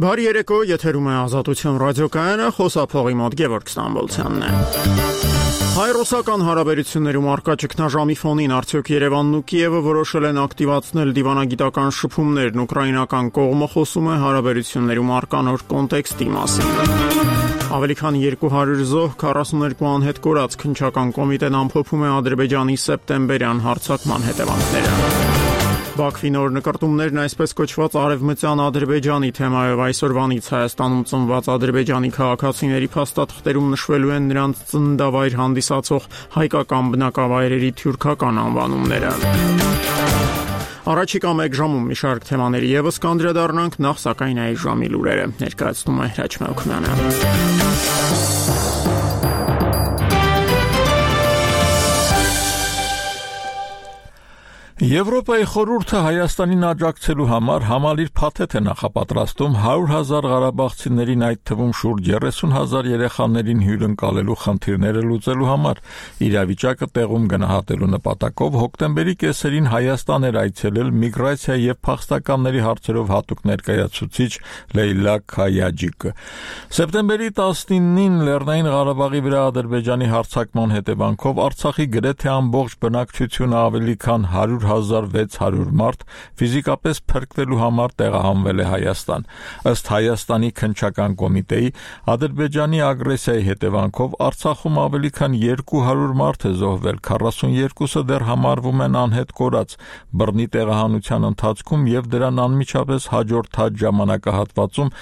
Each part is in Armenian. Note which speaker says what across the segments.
Speaker 1: Բարի երեկո, եթերում է Ազատություն ռադիոկայանը, խոսափողի մոտ Գևորգ Ստամբոլցյանն է։ Հայ-ռուսական հարաբերություններում առկա ճգնաժամի ֆոնին արդյոք Երևանն ու Կիևը որոշել են ակտիվացնել դիվանագիտական շփումներն, ուկրաինական կողմը խոսում է հարաբերություններում առկա նոր կոնտեքստի մասին։ Ավելի քան 200 զոհ, 42 անհետ կորած քննչական կոմիտեն ամփոփում է Ադրբեջանի սեպտեմբերյան հարձակման հետևանքները։ Բաքվի նոր նկարտումներն այսպես կոչված արևմտյան Ադրբեջանի թեմայով այսօրվանից Հայաստանում ծնված ադրբեջանի քաղաքացիների փաստաթղթերում նշվելու են նրանց ծննդավայր հանդիսացող հայկական բնակավայրերի թյուրքական անվանումները։ Առաջիկա մեկ ժամում մի շարք թեմաների եւս կանդրադառնանք, նախ սակայն այս ժամի լուրերը ներկայացնում է Հրաչ Մելքոնյանը։
Speaker 2: Եվրոպայի խորհուրդը Հայաստանին աջակցելու համար համալիր փաթեթ է նախապատրաստում 100,000 ղարաբաղցիներին, այդ թվում շուրջ 30,000 երեխաներին հյուրընկալելու խնդիրները լուծելու համար։ Իրավիճակը տեղում գնահատելու նպատակով հոկտեմբերի կեսերին Հայաստան էր այցելել միգրացիա եւ փախստականների հարցերով հատուկ ներկայացուցիչ Լեյլա Քայաջիկը։ Սեպտեմբերի 19-ին Լեռնային Ղարաբաղի վրա Ադրբեջանի հարձակման հետևանքով Արցախի գրեթե ամբողջ բնակչությունը ավելի քան 100,600 մարդ ֆիզիկապես փրկվելու համար տեղահանվել է Հայաստան։ Ըստ Հայաստանի քննչական կոմիտեի, Ադրբեջանի ագրեսիայի հետևանքով Արցախում ավելի քան 200 մարդ է զոհվել, 42-ը դեռ համարվում են անհետ կորած։ Բռնի տեղահանության ընթացքում եւ դրան անմիջապես հաջորդած ժամանակահատվածում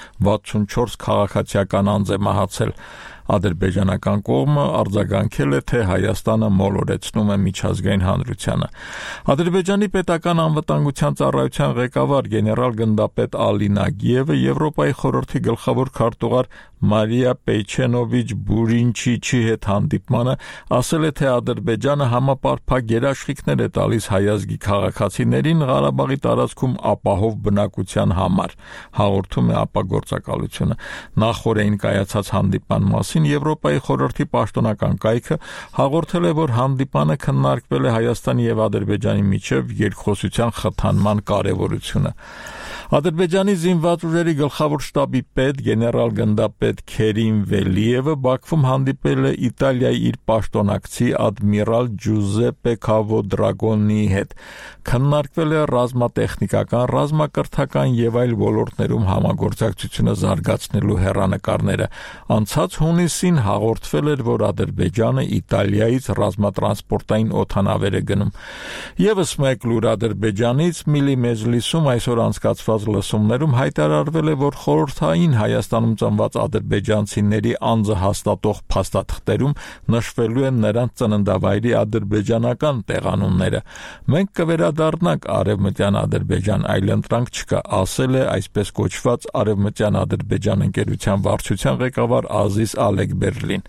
Speaker 2: 64 քաղաքացիական անձ է մահացել։ Ադրբեջանական կողմը արձագանքել է, թե Հայաստանը մոլորեցնում է միջազգային հանրությանը։ Ադրբեջանի պետական անվտանգության ծառայության ղեկավար գեներալ գնդապետ Ալի Նագիևը Եվրոպայի խորհրդի գլխավոր քարտուղար Մարիա Պեյչենովիչ Բուրինչիչի հետ հանդիպմանը ասել է, թե Ադրբեջանը համապարփակ երաշխիքներ է տալիս հայազգի քաղաքացիներին Ղարաբաղի տարածքում ապահով բնակության համար, հաղորդում է ապագործակալությունը։ Նախորդին կայացած հանդիպման մասին Եվրոպայի խորհրդի պաշտոնական կայքը հաղորդել է, որ հանդիպանը քննարկվել է Հայաստանի եւ Ադրբեջանի միջև երկխոսության խթանման կարեւորությունը։ Ադրբեջանի զինված ուժերի գլխավոր շտաբի պետ գեներալ գնդապետ Քերիմ Վելիևը Բաքվում հանդիպել է Իտալիայի իր պաշտոնակցի ադմիրալ Ջուզեպպե Քավոդրագոնի հետ։ Քննարկվել է ռազմատեխնիկական, ռազմակրթական եւ այլ ոլորտներում համագործակցությունը զարգացնելու հեռանկարները։ Անցած հունիսին հաղորդվել էր, որ Ադրբեջանը Իտալիայից ռազմատրանսպորտային օդանավեր է գնում։ Եվս մեկ լուր Ադրբեջանից Միլի Մեջլիսում այսօր անցկացված լսումներում հայտարարվել է, որ խորհրդային Հայաստանում ծնված ադրբեջանցիների անձը հաստատող փաստաթղթերում նշվելու են նրանց ծննդավայրի ադրբեջանական տեղանունները։ Մենք կվերադառնանք Արևմտյան Ադրբեջան, այլընտրանք չկա, ասել է այսպես կոչված Արևմտյան Ադրբեջան ընկերության վարչության ղեկավար Ազիզ Ալեքբերլին։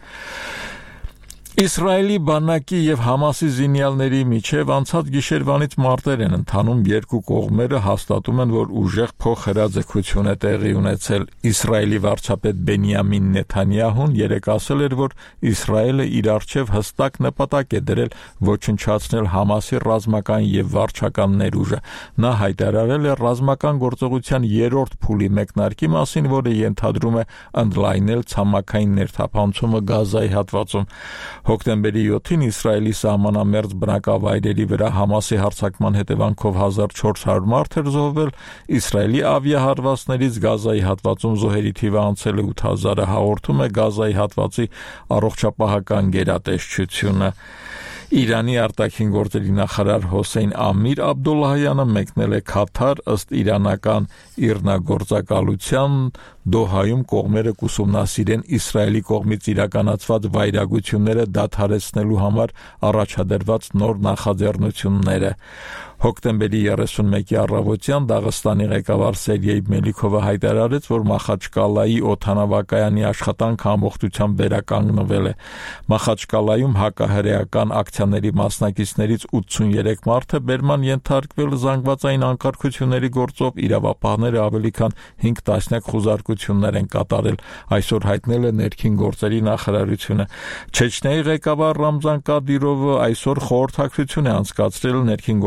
Speaker 2: Իսրայելի բանակի եւ Համասի զինյալների միջև անցած գիշերվանից մարտեր են ընթանում, երկու կողմերը հաստատում են, որ ուժեղ փոխհրաձգություն է տեղի ունեցել։ Իսրայելի վարչապետ Բենյամին Նեթանյահուն երեկ ասել էր, որ Իսրայելը իր առջև հստակ նպատակ է դրել ոչնչացնել Համասի ռազմական եւ վարչական ներուժը։ Նա հայտարարել է ռազմական գործողության 3-րդ փուլի մեկնարկի մասին, որը ենթադրում է ընդլայնել ցամաքային ներթափանցումը Գազայի հատվածում։ Հոկտեմբերի 7-ին Իսրայելի սահմանամերձ բնակավայրերի վրա Համասի հարձակման հետևանքով 1400 մարդ էր զոհվել, Իսրայելի ավիահարվածներից Գազայի հատվածում զոհերի թիվը անցել է 8000-ը, հաղորդում է Գազայի հատվածի առողջապահական գերատեսչությունը։ Իրանի արտաքին գործերի նախարար Հոսեյն Ամիր Աբդոլլահյանը մեկնել է Քաթար, ըստ իրանական իրնագործակալության Դոհայում կողմերը կուսումնասիրեն Իսրայելի կողմից իրականացված վայրագությունները դադարեցնելու համար առաջադրված նոր նախաձեռնությունները։ Հոկտեմբերի 31-ի առավոտյան Դաղստանի ղեկավար Սերգեյ Մելիքովը հայտարարեց, որ Մախաչկալայի օդանավակայանի աշխատանքը ամբողջությամբ վերականգնվել է։ Մախաչկալայում հակահրեական ակցիաների մասնակիցներից 83 մարդը բերման ենթարկվել զանգվածային անկարգությունների գործով, իրավապահները ավելի քան 5 տասնյակ խուզարկություններ են կատարել, այսօր հայտնել է ներքին գործերի նախարարությունը։ Չեչնիայի ղեկավար Ռամզան Կադիրովը այսօր խորհրդակցություն է անցկացրել ներքին գործերի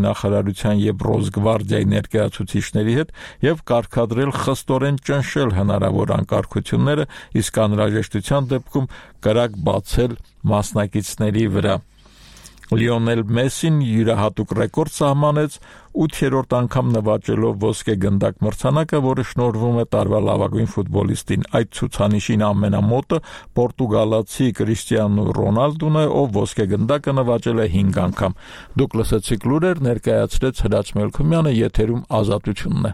Speaker 2: նախարարության եւ Ռոսգվարդիայի ներկայացուցիչների հետ եւ կարգադրել խստորեն ճնշել հնարավոր անկարգությունները, իսկ անհրաժեշտության դեպքում կրակ բացել մասնակիցների վրա։ Լիոնել Մեսին յուրահատուկ ռեկորդ սահմանեց 8-րդ անգամ նվաճելով ոսկե գնդակ մրցանակը, որը շնորհվում է տարվա լավագույն ֆուտբոլիստին։ Այդ ցուցանիշին ամենամոտը պորտուգալացի Կրիստիանո Ռոնալդուն է, ով ոսկե գնդակը նվաճել է 5 անգամ։ Դուք լսեցիք լուրեր, ներկայացրեց Հրաչ Մելքումյանը, եթերում Ազատությունն է։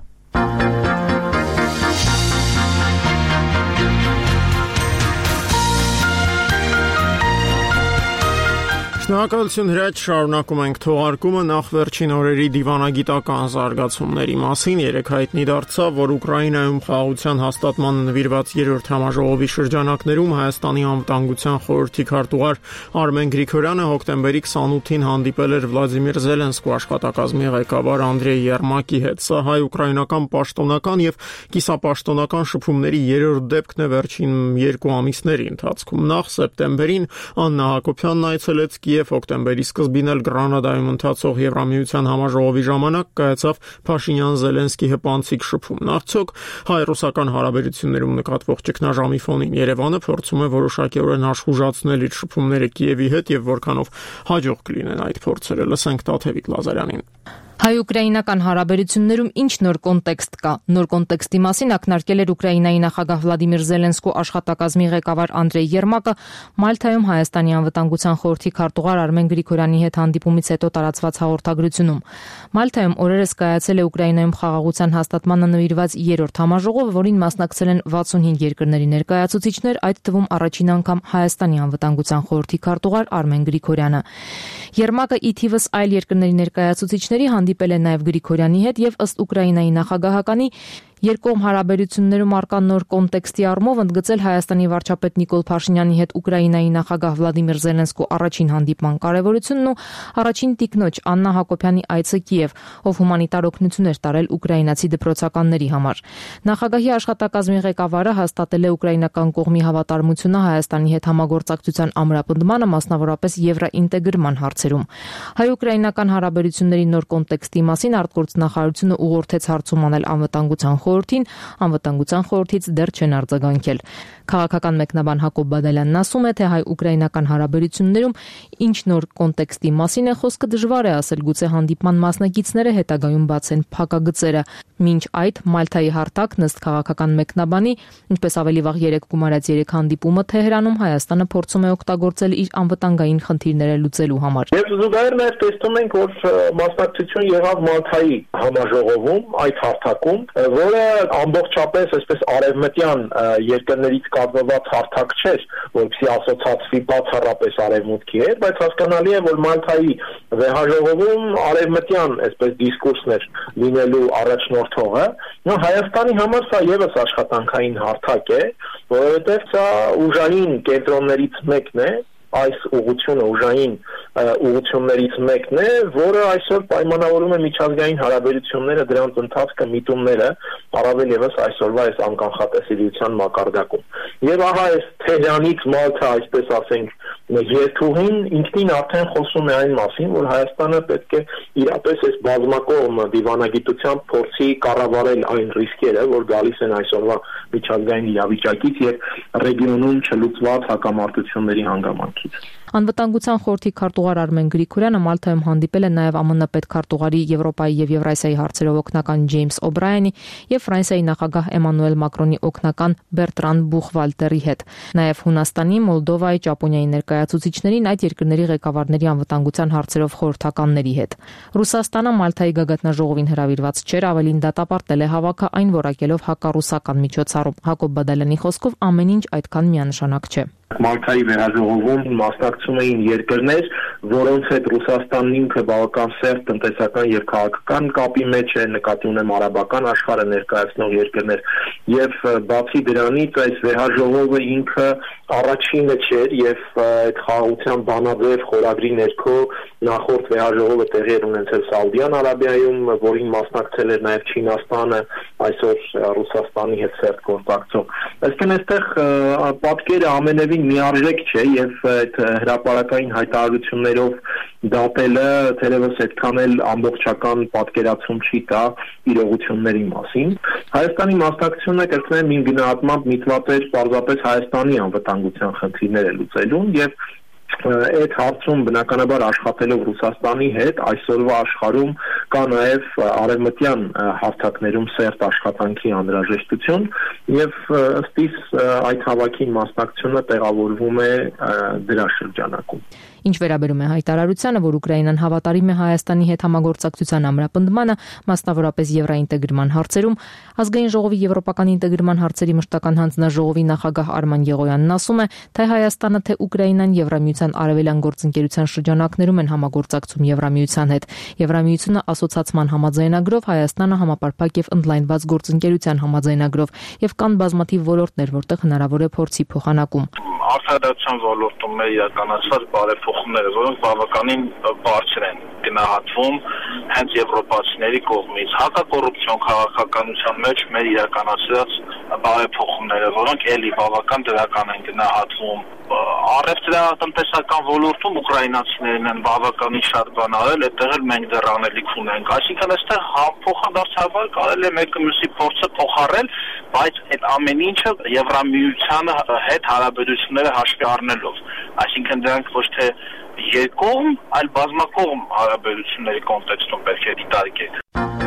Speaker 1: Շնորհակալություն Հրաչ, շարունակում ենք թողարկումը նախ վերջին օրերի դիվանագիտական զարգացումների մասին։ Երեկ հայտնի դարձավ, որ Ուկրաինայում խաղաղության հաստատմանը նվիրված 3-րդ համաժողովի շրջանակներում Հայաստանի անվտանգության խորհրդի քարտուղար Արմեն Գրիգորյանը հոկտեմբերի 28-ին հանդիպել էր Վլադիմիր Զելենսկու աշխատակազմի ղեկավար Անդրեյ Երմակի հետ։ Սա հայ-ուկրաինական պաշտոնական եւ կիսապաշտոնական շփումների 3-րդ դեպքն է վերջին 2 ամիսների ընթացքում։ Նախ սեպտեմբերին Աննա Հակոբյանն այցելեց հոկտեմբերի սկզբին էլ Գրանադայում ընթացող Եվրամիության համաժողովի ժամանակ կայացավ Փաշինյան-Զելենսկի հպանցիկ շփումն։ Արդյոք հայ-ռուսական հարաբերություններում նկատվող ճգնաժամի ֆոնին Երևանը փորձում է որոշակիորեն աշխուժացնել իր շփումները Կիևի հետ եւ որքանով հաջող կլինեն այդ փորձերը։ Լսենք Տաթևիկ Լազարյանին։
Speaker 3: Հայ-ուկրաինական հարաբերություններում ինչ նոր կոնտեքստ կա։ Նոր կոնտեքստի մասին ակնարկել էր Ուկրաինայի նախագահ Վլադիմիր Զելենսկու աշխատակազմի ղեկավար Անդրեյ Երմակը Մալթայում Հայաստանի անվտանգության խորհրդի քարտուղար Արմեն Գրիգորյանի հետ հանդիպումից հետո տարածված հաղորդագրությունում։ Մալթայում օրերս կայացել է Ուկրաինայում խաղաղության հաստատմանը նվիրված 3-րդ համաժողովը, որին մասնակցել են 65 երկրների ներկայացուցիչներ, այդ թվում առաջին անգամ Հայաստանի անվտանգության խորհրդի քարտուղար Արմեն Գրիգորյանը։ Երմակը ի թիվս այլ երկրների ներկայացուցիչների հանդիպել է նաև Գրիգորյանի հետ եւ ըստ Ուկրաինայի նախագահականի երկկողմ հարաբերություններում առկա նոր կոնտեքստի առումով ընդգծել Հայաստանի վարչապետ Նիկոլ Փաշինյանի հետ Ուկրաինայի նախագահ Վլադիմիր Զելենսկու առաջին հանդիպման կարևորությունն ու առաջին տիկնոջ Աննա Հակոբյանի այցը Կիև, ով հումանիտար օգնություն էր տարել ուկրաինացի դպրոցականների համար։ Նախագահի աշխատակազմի ղեկավարը հաստատել է ուկրաինական կողմի հավատարմությունը Հայաստանի հետ համագործակցության ամրապնդմանը, մասնավորապես եվրոինտեգրման հարցերում։ Հայ-ուկրաինական հարաբերությունների նոր կոնտեքստի մասին արտգործնախարարությունը ուղղորդեց հարցում անել անվտանգության խորհրդին, անվտանգության խորհրդից դեռ չեն արձագանքել։ Քաղաքական մեկնաբան Հակոբ Բադալյանն ասում է, թե հայ-ուկրաինական հարաբերություններում ինչ նոր կոնտեքստի մասին է խոսքը, դժվար է ասել, գուցե հանդիպման մասնակիցները հետագայում բացեն փակագծերը։ Մինչ այդ Մալթայի հարթակն ըստ քաղաքական մեկնաբանի, ինչպես ավելի վաղ երեկ գումարած 3 հանդիպումը Թեհրանում Հայաստանը փորձում է օգտագործել իր անվտանգային խնդիրները լուծելու համար։
Speaker 4: Եվ զուգահեռ նաև տեսնում ենք, որ մասնակցություն եղավ Մալթայի համաժողովում, այդ հարթակում, որը ամբողջապես այսպես արևմտյան երկրներից կազմված հարթակ չէր, որպեսզի ասոցացվի բացառապես արևմուտքի հետ, բայց հասկանալի է, որ Մալթայի վեհաժողովում արևմտյան այսպես դիսկուրսն էր լինելու առաջնորդողը։ Հայաստանի համար սա եւս աշխատանքային հարթակ է, որովհետեւ սա ուժային կենտրոններից մեկն է, այս ուղղությունը ուժային ուղղություններից մեկն է, որը այսօր պայմանավորում է միջազգային հարաբերությունները, դրանց ընթացքը, միտումները, առավել եւս այսօրվա այս անկանխատեսելիության մակարդակում։ Եվ ահա այս Թեհրանից Մալթա, այսպես ասենք, երթուղին ինքնին արդեն խոսում է այն մասին, որ Հայաստանը պետք է իրապես այս բազմակողմ դիվանագիտությամբ փորձի կառավարել այն ռիսկերը, որ գալիս են այսօրվա միջազգային իրավիճակից եւ ռեգիոնում չլուծված հակամարտությունների հանգամանքից։
Speaker 3: Անվտանգության խորհրդի քարտուղար Արմեն Գրիգորյանը Մալթայում հանդիպել է նաև ԱՄՆ պետքարտուղարի Եվրոպայի եւ Եվրասիայի հարցերով օգնական Ջեյմս Օբրայանի եւ Ֆրանսիայի նախագահ Էմանուել Մակրոնի օգնական Բերտրան Բուխվալտերի հետ։ Նաև Հունաստանի, Մոլդովայի, Ճապոնիայի ներկայացուցիչներին, այդ երկրների ղեկավարների անվտանգության հարցերով խորհրդականների հետ։ Ռուսաստանը Մալթայի գագաթնաժողովին հրավիրված չէր, ավելին դատապարտել է հավաքը այն որակելով հակառուսական միջոցառում։ Հակոբ Բադալյանի խոսքով ամեն ինչ այդքան միանշանակ չէ։
Speaker 4: Մալթայի վերահաջողվում մասնակցում էին երկրներ, որոնց հետ Ռուսաստանն ինքը բավական սերտ տնտեսական եւ քաղաքական կապի մեջ է, նկատի ունեմ արաբական աշխարհը ներկայացնող երկրներ, եւ բացի դրանից այս վերահաջողումը ինքը առաջինը չէր եւ այդ խաղաղության բանաձև խորագրի ներքո նախորդ վերահաջողումը տեղի էր ունեցել Սաուդյան Արաբիայում, որին մասնակցել էր նաեւ Չինաստանը այսօր Ռուսաստանի հետ սերտ գործակցող։ Այսինքն այստեղ պատկերը ամենևին միարժեք չէ եւ այդ հրապարակային հայտարարություններով դատելը թերևս այդքան էլ ամբողջական պատկերացում չի տա իրողությունների մասին։ Հայաստանի մասնակցությունը կրկնեմ իմ գնահատմամբ միտված էր պարզապես Հայաստանի անվտանգության խնդիրները լուծելուն եւ այդ հարցում բնականաբար աշխատելով Ռուսաստանի հետ այսօրվա աշխարհում կա նաև արևմտյան հարթակներում սերտ աշխատանքի անհրաժեշտություն եւ ըստ իս այդ հավաքին մասնակցությունը տեղավորվում է դրա շրջանակում։
Speaker 3: Ինչ վերաբերում է հայտարարությանը, որ Ուկրաինան հավատարիմ է Հայաստանի հետ համագործակցության ամրապնդմանը, մասնավորապես եվրոինտեգրման հարցերում, ազգային ժողովի եվրոպական ինտեգրման հարցերի մշտական հանձնաժողովի նախագահ Արման Եղոյանն ասում է, թե Հայաստանը, թե Ուկրաինան Եվրամիության արևելյան գործընկերության շրջանակներում են համագործակցում Եվրամիության հետ։ Եվրամիությունը ասոցացման համաձայնագրով, Հայաստանը համապարփակ եւ ընդլայնված գործընկերության համաձայնագրով եւ կան բազմաթիվ ոլորտներ, որտեղ հնարավոր է փորձի փոխանակում։
Speaker 5: Արտադրության ոլորտում իրականացված բարեփոխումները, որոնք բավականին բարձր են գնահատվում հենց եվրոպացիների կողմից, հակակոռուպցիոն քաղաքականության մեջ մեր իրականացրած բարեփոխումները, որոնք էլի բավական դրական են գնահատվում։ Առևտրատնտեսական ոլորտում ուկրաինացիներն են բավականին շատ բան արել, այդտեղ էլ մենք դեռ անելիք ունենք։ Այսինքն այստեղ փոխադարձաբար կարելի է մեկը մյուսի փորձը փոխառել, բայց այդ ամեն ինչը Եվրամիության հետ հարաբերությունները հաշվի առնելով։ Այսինքն դրանք ոչ թե երկկողմ, այլ բազմակողմ հարաբերությունների կոնտեքստում պետք է դիտարկել։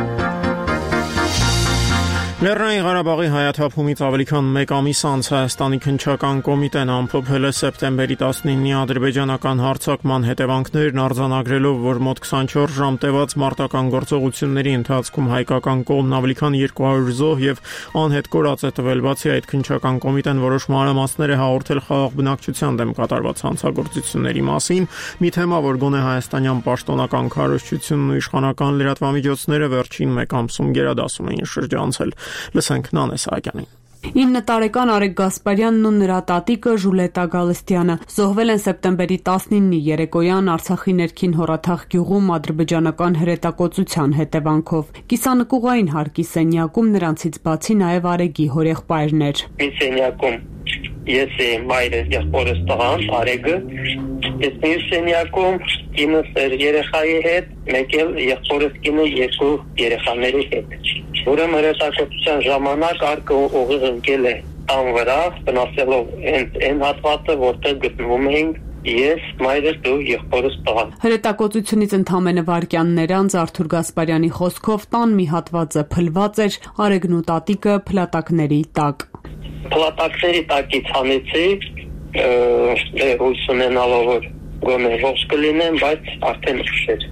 Speaker 1: Լեռնային Ղարաբաղի հայաթափումից ավելի քան 1 ամիս անց Հայաստանի քննչական կոմիտեն ամփոփել է սեպտեմբերի 19-ի ադրբեջանական հարձակման հետևանքներն արձանագրելով, որ մոտ 24 ժամ տևած մարտական գործողությունների ընթացքում հայկական կողմն ավելի քան 200 զոհ եւ անհետ կորած է տվել։ Բացի այդ, քննչական կոմիտեն որոշ մանրամասներ է հաղորդել խաղաղ բնակչության դեմ կատարված հանցագործությունների մասին, մի թեմա, որ գոնե հայաստանյան պաշտոնական քարոզչությունն ու իշխանական լրատվամիջոցները վերջին 1 ամսում գերադասում էին շրջանցել։ Լսենք Նանե Սահակյանին։
Speaker 6: 9 տարեկան Արեգ Գասպարյանն ու նրա տատիկը Ժուլետա Գալստյանը զոհվել են սեպտեմբերի 19-ի երեկոյան Արցախի ներքին Հորաթաղ գյուղում ադրբեջանական հրետակոծության հետևանքով։ Կիսանկուղային հարկի սենյակում նրանցից բացի նաև Արեգի հորեղբայրն էր։
Speaker 7: Սենյակում ես մայրս եղբորս տղան Արեգը, ես մյուս սենյակում կինս էր երեխայի հետ, մեկ էլ եղբորս կինը 2 երեխաների հետ։ Ուրեմն հրետակոծության ժամանակ արկը ուղիղ ընկել է տան վրա, վնասելով այն հատվածը, որտեղ գտնվում էինք ես, մայրս ու եղբորս տղան։
Speaker 6: Հրետակոծությունից ընդամենը վայրկյաններ անց Արթուր Գասպարյանի խոսքով տան մի հատվածը փլված էր, Արեգն ու տատիկը փլատակների տակ։
Speaker 7: Փլատակների տակից հանեցի, հույս ունենալով որ գոնե ողջ կլինեն, բայց արդեն ուշ էր։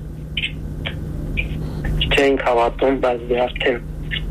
Speaker 7: Չենք հավատում, բայց արդեն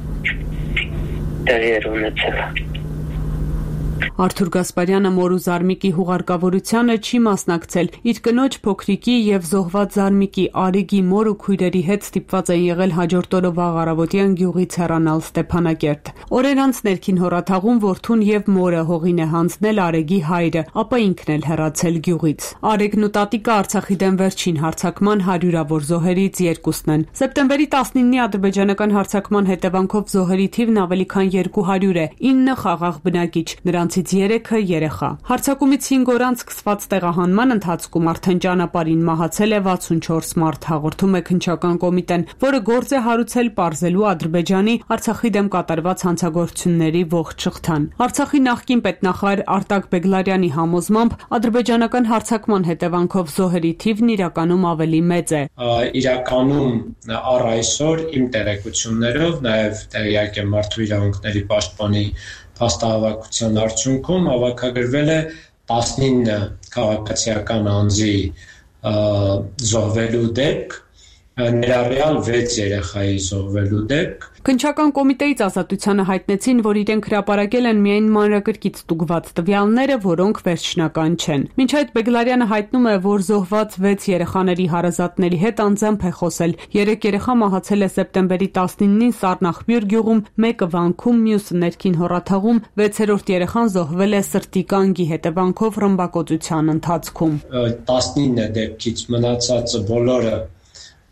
Speaker 7: տեղի էր ունեցել։
Speaker 6: Արթուր Գասպարյանը մոր ու Զարմիկի հուղարկավորությանը չի մասնակցել։ Իր կնոջ փոքրիկի եւ զոհված Զարմիկի Արեգի մոր ու քույրերի հետ ստիպված են եղել հաջորդ օրը վաղ առավոտյան գյուղից հեռանալ Ստեփանակերտ։ Օրեր անց ներքին Հորաթաղում որդուն եւ մորը հողին է հանձնել Արեգի հայրը, ապա ինքն էլ հեռացել գյուղից։ Արեգն ու տատիկը Արցախի դեմ վերջին հարձակման հարյուրավոր զոհերից երկուսն են։ Սեպտեմբերի 19-ի ադրբեջանական հարձակման հետևանքով զոհերի թիվն ավելի քան 200 է, 9 խաղաղ բնակիչ, նրանցից 3-ը երեխա։ Հարձակումից 5 օր անց սկսված տեղահանման ընթացքում արդեն ճանապարհին մահացել է 64 մարդ, հաղորդում է քննչական կոմիտեն, որը գործ է հարուցել պարզելու Ադրբեջանի Արցախի դեմ կատարված հանցագործությունների ողջ շղթան։ Արցախի նախկին պետնախարար Արտակ Բեգլարյանի համոզմամբ ադրբեջանական հարձակման հետևանքով զոհերի թիվն իրականում ավելի մեծ է։
Speaker 8: Իրականում առ այսօր իմ տեղեկություններով, նաև տեղյակ եմ Մարդու իրավունքների պաշտպանի փաստահավաքության արդյունքում հավաքագրվել է 19 քաղաքացիական անձի զոհվելու դեպք, ներառյալ 6 երեխայի զոհվելու դեպք։
Speaker 6: Քննչական կոմիտեից Ազատությանը հայտնեցին, որ իրենք հրապարակել են միայն մանրակրկիտ ստուգված տվյալները, որոնք վերջնական չեն։ Մինչ այդ Բեգլարյանը հայտնում է, որ զոհված 6 երեխաների հարազատների հետ անձամբ է խոսել։ 3 երեխա մահացել է սեպտեմբերի 19-ին Սառնախբյուր գյուղում, մեկը վանքում, մյուսը ներքին Հորաթաղում, 6-րդ երեխան զոհվել է սրտի կանգի հետևանքով ռմբակոծության ընթացքում։
Speaker 8: 19 դեպքից մնացածը բոլորը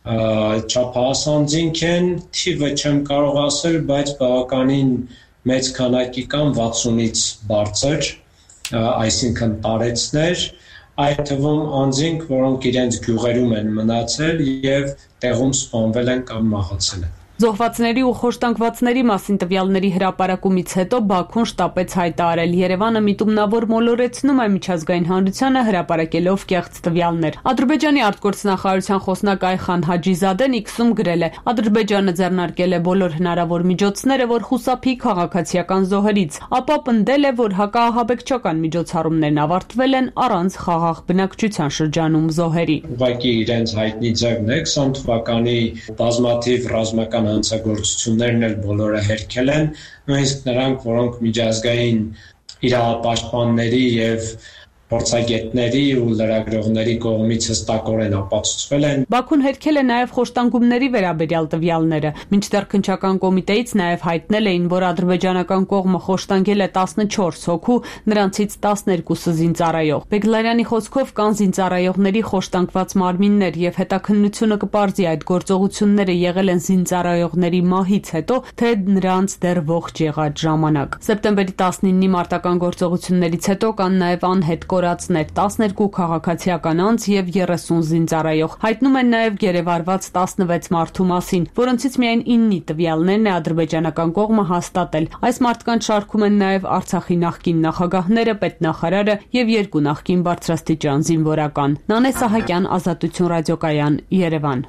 Speaker 8: չափահասանձինք են, թիվը չեմ կարող ասել, բայց բավականին մեծ քանակի կան 60-ից բարձր, այսինքն տարեցներ, այդ թվում անձինք, որոնք իրենց գյուղերում են մնացել եւ տեղում սպանվել են կամ մահացել են։
Speaker 6: Զոհվածների ու խոշտանգվածների մասին տվյալների հրապարակումից հետո Բաքուն շտապեց հայտարարել. Երևանը միտումնավոր մոլորեցնում է միջազգային հանրությանը հրապարակելով կեղծ տվյալներ։ Ադրբեջանի արտգործնախարարության խոսնակ Այխան Հաջիզադեն X-ում գրել է. Ադրբեջանը ձեռնարկել է բոլոր հնարավոր միջոցները, որ խուսափի քաղաքացիական զոհերից, ապա պնդել է, որ հակաահաբեկչական միջոցառումներն ավարտվել են առանց խաղաղ բնակչության շրջանում զոհերի։
Speaker 8: Ուղղակի իրենց հայտնի ձևն է 20 թվականի բազմաթիվ ռազմական հանցագործություններն էլ բոլորը հերքել են, նույնիսկ նրանք, որոնք միջազգային իրավապաշտպանների եւ փորձագետների ու լրագրողների կողմից հստակորեն ապացուցվել են։
Speaker 6: Բաքուն հերքել է նաև խոշտանգումների վերաբերյալ տվյալները, մինչդեռ քննչական կոմիտեից նաև հայտնել էին, որ ադրբեջանական կողմը խոշտանգել է 14 հոգու, նրանցից 12-ը զինծառայող։ Բեգլարյանի խոսքով կան զինծառայողների խոշտանգված մարմիններ եւ հետաքննությունը կպարզի այդ գործողությունները եղել են զինծառայողների մահից հետո, թե նրանց դեռ ողջ եղած ժամանակ։ Սեպտեմբերի 19-ի մարտական գործողություններից հետո կան նաև անհետ կորածներ 12 քաղաքացիական անձ եւ 30 զինծառայող։ Հայտնում են նաեւ գերեվարված 16 մարդու մասին, որոնցից միայն 9-ի տվյալներն է ադրբեջանական կողմը հաստատել։ Այս մարդկանց շարքում են նաեւ Արցախի նախկին նախագահները, պետնախարարը եւ 2 նախկին բարձրաստիճան զինվորական։ Նանե Սահակյան, Ազատություն ռադիոկայան, Երևան։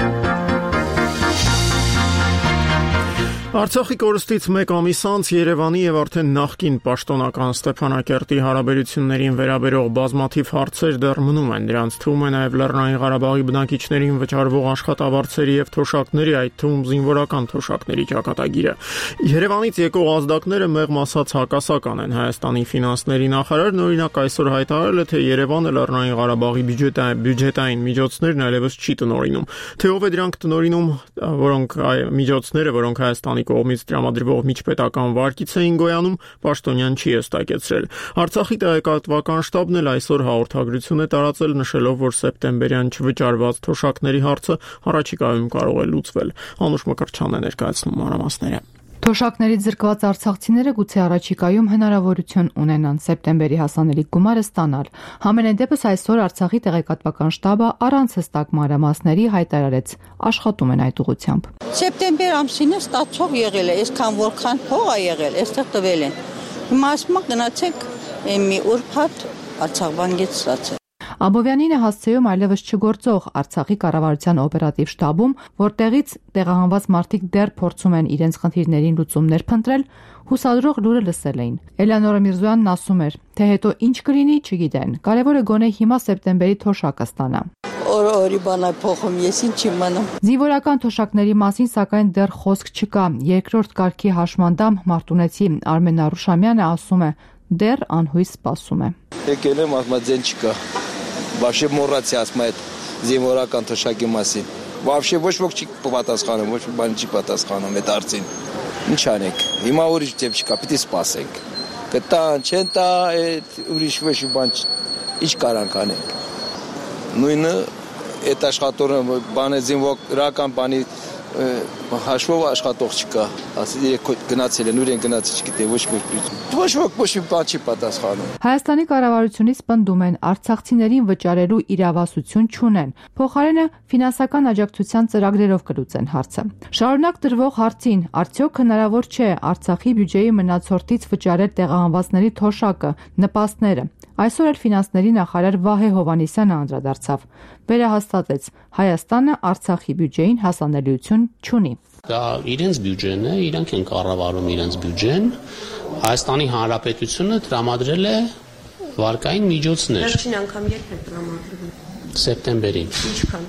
Speaker 1: Արցախի կորստից 1 ամիս անց Երևանի եւ արդեն նախկին պաշտոնական Ստեփանակերտի հարաբերություններին վերաբերող բազմաթիվ հարցեր դեռ մնում են։ Դրանց թվում է նաեւ Լեռնային Ղարաբաղի բնակիչներին վճարվող աշխատավարձերի եւ թոշակների, այդ թվում զինվորական թոշակների ճակատագիրը։ Երևանից եկող ազդակները մեղմ ասած հակասական են։ Հայաստանի ֆինանսների նախարարն օրինակ այսօր հայտարարել է, թե Երևանը Լեռնային Ղարաբաղի բյուջետային միջոցներն այլևս չի տնօրինում։ Թե ով է դրանք տնօրինում, որոնք Հայաստանի կողմից տրամադրվող միջպետական վարկից էին գոյանում, պաշտոնյան չի հստակեցրել։ Արցախի տեղեկատվական շտաբն էլ այսօր հաղորդագրություն է տարածել, նշելով, որ սեպտեմբերյան չվճարված թոշակների հարցը առաջիկայում կարող է լուծվել։ Անուշ Մկրտչյանն է ներկայացնում մանրամասները։
Speaker 3: Թոշակներից զրկված արցախցիները գուցե առաջիկայում հնարավորություն ունենան սեպտեմբերի հասանելիք գումարը ստանալ։ Համենայն դեպս այսօր Արցախի տեղեկատվական շտաբը առանց հստակ մանրամասների հայտարարեց աշխատում են այդ ուղղությամբ։
Speaker 9: Սեպտեմբեր ամսինը ստացող եղել է, այսքան որքան փող է եղել, այստեղ տվել են։ Հիմա ասում գնացեք մի ուրբաթ Արցախ բանկից ստացել։
Speaker 3: Աբովյանին է հասցեում այլևս չգործող Արցախի կառավարության օպերատիվ շտաբում, որտեղից տեղահանված մարդիկ դեռ փորձում են իրենց խնդիրներին լուծումներ փնտրել, հուսադրող լուրը լսել էին։ Էլեոնորա Միրզոյանն ասում էր, թե հետո ինչ կլինի, չգիտեն։ Կարևորը գոնե հիմա սեպտեմբերի թոշակը ստանա։
Speaker 9: Օրի բանա փոխում, ես ինչ իմանամ։
Speaker 3: Զինվորական թոշակների մասին սակայն դեռ խոսք չկա։ Երկրորդ կարգի հաշմանդամ Մարտունեցի Արմեն Արուշամյանը ասում է, դեռ անհույս սպասում է։
Speaker 10: Եկել եմ ասմաձեն չկա։ Вообще մոռացի ասում այդ զինվորական թոշակի մասին։ Вообще ոչ ոք չի պատասխանում, ոչ մի բան չի պատասխանում այդ արծին։ Ինչ անենք։ Հիմա ուրիշ դեպք չկա, պիտի սպասենք։ Կտան, չեն տա, այդ ուրիշ ոչ մի բան ինչ կարանք անենք։ Նույնը այդ աշխատողը բանը զինվորական բանի հաշվով աշխատող չկա, ասի գնացել են, ուր են գնացել, չգիտեմ, ոչ մի բան չի պատասխանում։
Speaker 3: Հայաստանի կառավարությունից պնդում են արցախցիներին վճարելու իրավասություն չունեն, փոխարենը ֆինանսական աջակցության ծրագրերով կլուծեն հարցը։ Շարունակ դրվող հարցին, արդյոք հնարավոր չէ Արցախի բյուջեի մնացորդից վճարել տեղահանվածների թոշակը, նպաստները։ Այսօր էլ ֆինանսների նախարար Վահե Հովհաննիսյանը անդրադարձավ։ Վերահաստատեց, Հայաստանը Արցախի բյուջեին հասանելիություն չունի։
Speaker 11: Դա իրենց բյուջեն է, իրանք են կառավարում իրենց բյուջեն։ Հայաստանի Հանրապետությունը տրամադրել է վարկային միջոցներ։
Speaker 12: Վերջին անգամ երբ է տրամադրվել։
Speaker 11: Սեպտեմբերին։
Speaker 12: Ինչքան։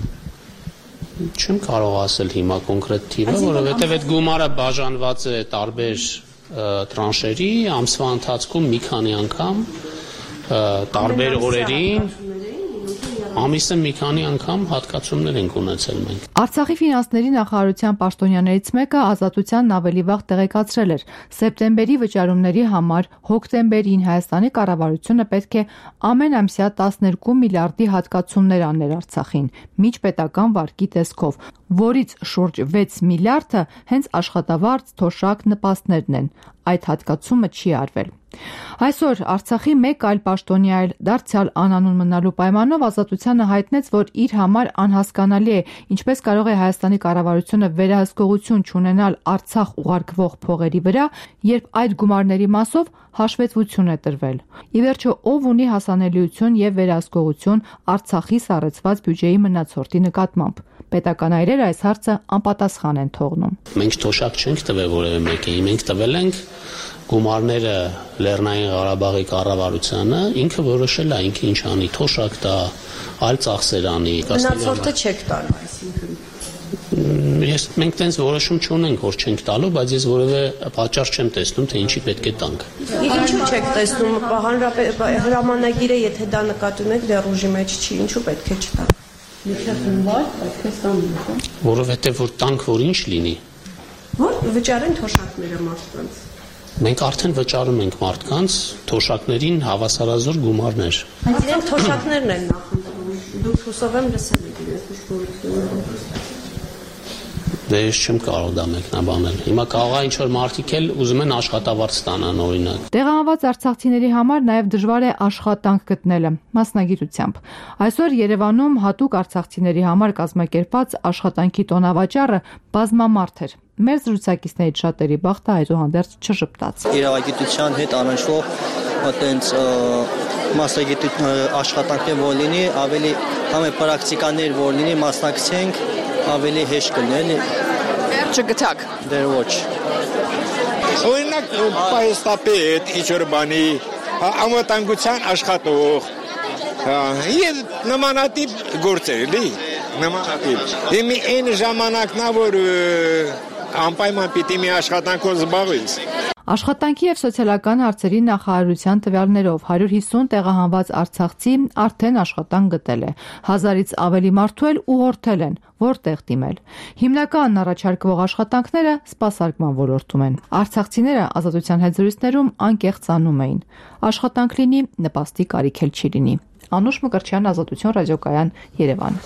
Speaker 11: Չեմ կարող ասել հիմա կոնկրետ թիվը, որովհետև այդ գումարը բաժանված է տարբեր տրանշերի, ամսվա ընթացքում մի քանի անգամ տարբեր օրերին Ամիսը մի քանի անգամ հատկացումներ ենք ունեցել մենք։
Speaker 3: Արցախի ֆինանսների նախարարության պաշտոնյաներից մեկը Ազատությանն ավելի վաղ տեղեկացրել էր. սեպտեմբերի վճարումների համար հոկտեմբերին Հայաստանի կառավարությունը պետք է ամենամսյա 12 միլիարդի հատկացումներ աներ Արցախին, միջպետական վարկի տեսքով, որից շուրջ 6 միլիարդը հենց աշխատավարձ, թոշակ, նպաստներն են։ Այդ հատկացումը չի արվել։ Այսօր Արցախի մեկ այլ պաշտոնյա դարձյալ անանուն մնալու պայմանով Ազատությանը հայտնեց, որ իր համար անհասկանալի է, ինչպես կարող է Հայաստանի կառավարությունը վերահսկողություն չունենալ Արցախ ուղարկվող փողերի վրա, երբ այդ գումարների մասով հաշվետվություն է տրվել։ Ի վերջո, ով ունի հասանելիություն եւ վերահսկողություն Արցախի սառեցված բյուջեի մնացորդի նկատմամբ։ Պետական այրերը այս հարցը անպատասխան են թողնում։
Speaker 11: Մենք թոշակ չենք տվել որևէ մեկին, մենք տվել ենք գումարները Լեռնային Ղարաբաղի կառավարությանը, ինքը որոշել է ինքը ինչ անի, թոշակ տա, այլ ծախսեր անի։
Speaker 12: Մնացորդը չեք տալու, այսինքն։
Speaker 11: Մենք տենց որոշում չունենք, որ չենք տալու, բայց ես որևէ պատճառ չեմ տեսնում, թե ինչի պետք է տանք։
Speaker 12: Ինչու չեք տեսնում, հրամանագիրը, եթե դա նկատում եք, դեռ ուժի մեջ չի, ինչու պետք է չտա։
Speaker 11: Որովհետև որ տանք, որ ինչ լինի։
Speaker 12: Որ վճարեն թոշակները մարդկանց։
Speaker 11: Մենք արդեն վճարում ենք մարդկանց թոշակներին հավասարազոր գումարներ։
Speaker 12: Բայց իրենք թոշակներն են նախընտրում։ Դուք հուսով եմ լսել եք իրենց դժգոհությունը։
Speaker 11: Դե ես չեմ կարող դա մեկնաբանել։ Հիմա կարող է ինչ-որ մարդիկ էլ ուզում են աշխատավարձ ստանան, օրինակ։
Speaker 3: Տեղահանված արցախցիների համար նաև դժվար է աշխատանք գտնելը, մասնագիտությամբ։ Այսօր Երևանում հատուկ արցախցիների համար կազմակերպած աշխատանքի տոնավաճառը բազմամարդ էր։ Մեր զրուցակիցներից շատերի բախտը այդուհանդերձ չժպտաց։
Speaker 13: Իրավագիտության հետ առնչվող այտենց աշխատանքներ որ լինի, ավելի համե պրակտիկաներ որ լինի, մասնակցենք, ավելի հեշտ կլինի։
Speaker 3: Չգտակ։
Speaker 13: Դեռ ոչ։
Speaker 14: Օրինակ պայստապետ, ինչ-որ բանի, անվտանգության աշխատող, եւ նմանատիպ գործեր, էլի, նմանատիպ։ Իմի այն ժամանակն է, որ անպայման պիտի մի աշխատանքով զբաղվես։
Speaker 3: Աշխատանքի եւ սոցիալական հարցերի նախարարության տվյալներով 150 տեղահանված արցախցի արդեն աշխատանք գտել է։ 1000-ից ավելի մարդու էլ ուղղորդել են, որտեղ դիմել։ Հիմնական առաջարկվող աշխատանքները սպասարկման ոլորտում են։ Արցախցիները Ազատության հետ զրույցներում անկեղծանում էին։ Աշխատանք լինի, նպաստի կարիք էլ չի լինի։ Անուշ Մկրտչյան, Ազատություն ռադիոկայան, Երևան։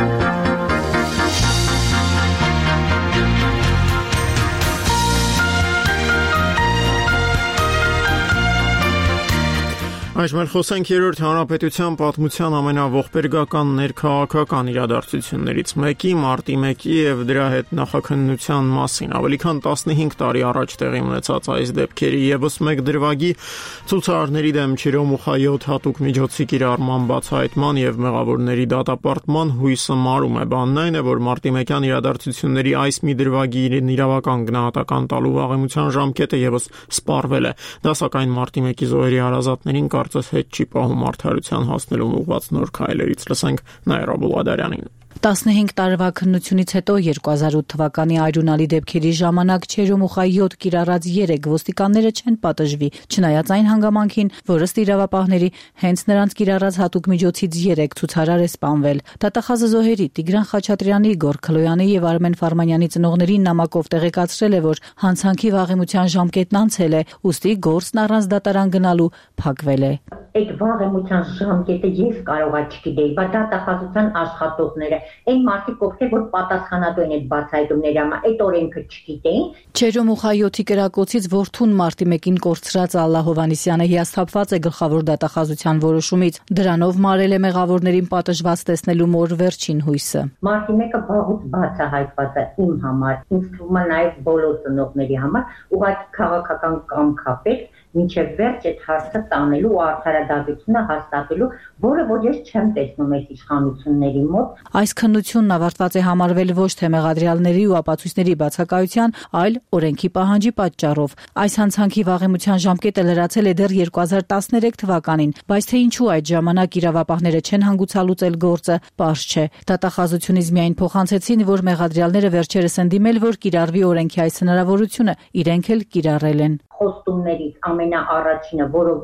Speaker 1: Այժմ էլ խոսենք Երրորդ հանրապետության պատմության ամենաողբերգական ներքաղաքական իրադարձություններից մեկի մարտի 1-ի եւ դրա հետ նախաքննության մասին։ Ավելի քան 15 տարի առաջ տեղի ունեցած այս դեպքերի եւս մեկ դրվագի ցուցարարների դեմ Չիրոմուխայոտ հատուկ միջոցի կիրառման բացահայտման եւ մեղավորների դատապարտման հույսը մարում է։ Բանն այն է, որ մարտի 1-յան իրադարձությունների այս մի դրվագի իրավական գնահատական տալու վաղեմության ժամկետը եւս սպառվել է։ Դա սակայն մարտի 1-ի զոհերի հարազատներին կարծես հետ չի պահում արդարության հասնելուն ուղղված նոր քայլերից։ Լսենք Նաիրա Բուլադարյանին։
Speaker 15: 15 տարվա քննությունից հետո 2008 թվականի այրունալի դեպքերի ժամանակ Չերոմուխայոտ կիրառած 3 ոստիկանները չեն պատժվի, չնայած այն հանգամանքին, որ ըստ իրավապահների հենց նրանց կիրառած հատուկ միջոցից 3 ցուցարար է սպանվել։ Դատախազը զոհերի Տիգրան Խաչատրյանի, Գոր Քլոյանի եւ Արմեն Ֆարմանյանի ծնողներին նամակով տեղեկացրել է, որ հանցանքի վաղեմության ժամկետն անցել է, ուստի գործն առանց դատարան գնալու փակվել է։
Speaker 16: Այդ վաղեմության ժամկետը ես կարողա չգիտեի, բայց դատախազության աշխատողները, այն մարդիկ, ովքեր որ պատասխանատու են այդ բացահայտումների համար, այդ օրենքը չգիտեին։
Speaker 15: Չերոմուխայոթի կրակոցից որդուն մարտի 1-ին կորցրած Ալլա Հովհաննիսյանը հիասթափված է գլխավոր դատախազության որոշումից։ Դրանով մարել է մեղավորներին պատժված տեսնելու մոր վերջին հույսը։
Speaker 16: Մարտի 1-ը վաղուց բացահայտված է իմ համար, ինձ թվում է նաև բոլոր ծնողների համար, ուղղակի քաղաքական կամք ապել մինչև վերջ այդ հարցը տանելու ու արդարադատությունը հաստատելու, որը որ ես չեմ տեսնում այս իշխանությունների մոտ։
Speaker 15: Այս քննությունն ավարտված է համարվել ոչ թե մեղադրյալների ու ապացույցների բացակայության, այլ օրենքի պահանջի պատճառով։ Այս հանցանքի վաղեմության ժամկետը լրացել է դեռ 2013 թվականին, բայց թե ինչու այդ ժամանակ իրավապահները չեն հանգուցալուծել գործը, պարզ չէ։ Դատախազությունից միայն փոխանցեցին, որ մեղադրյալները վերջերս են դիմել, որ կիրառվի օրենքի այս հնարավորությունը, իրենք էլ կիրառել են։
Speaker 16: Խոստումներից ամենաառաջինը, որով որ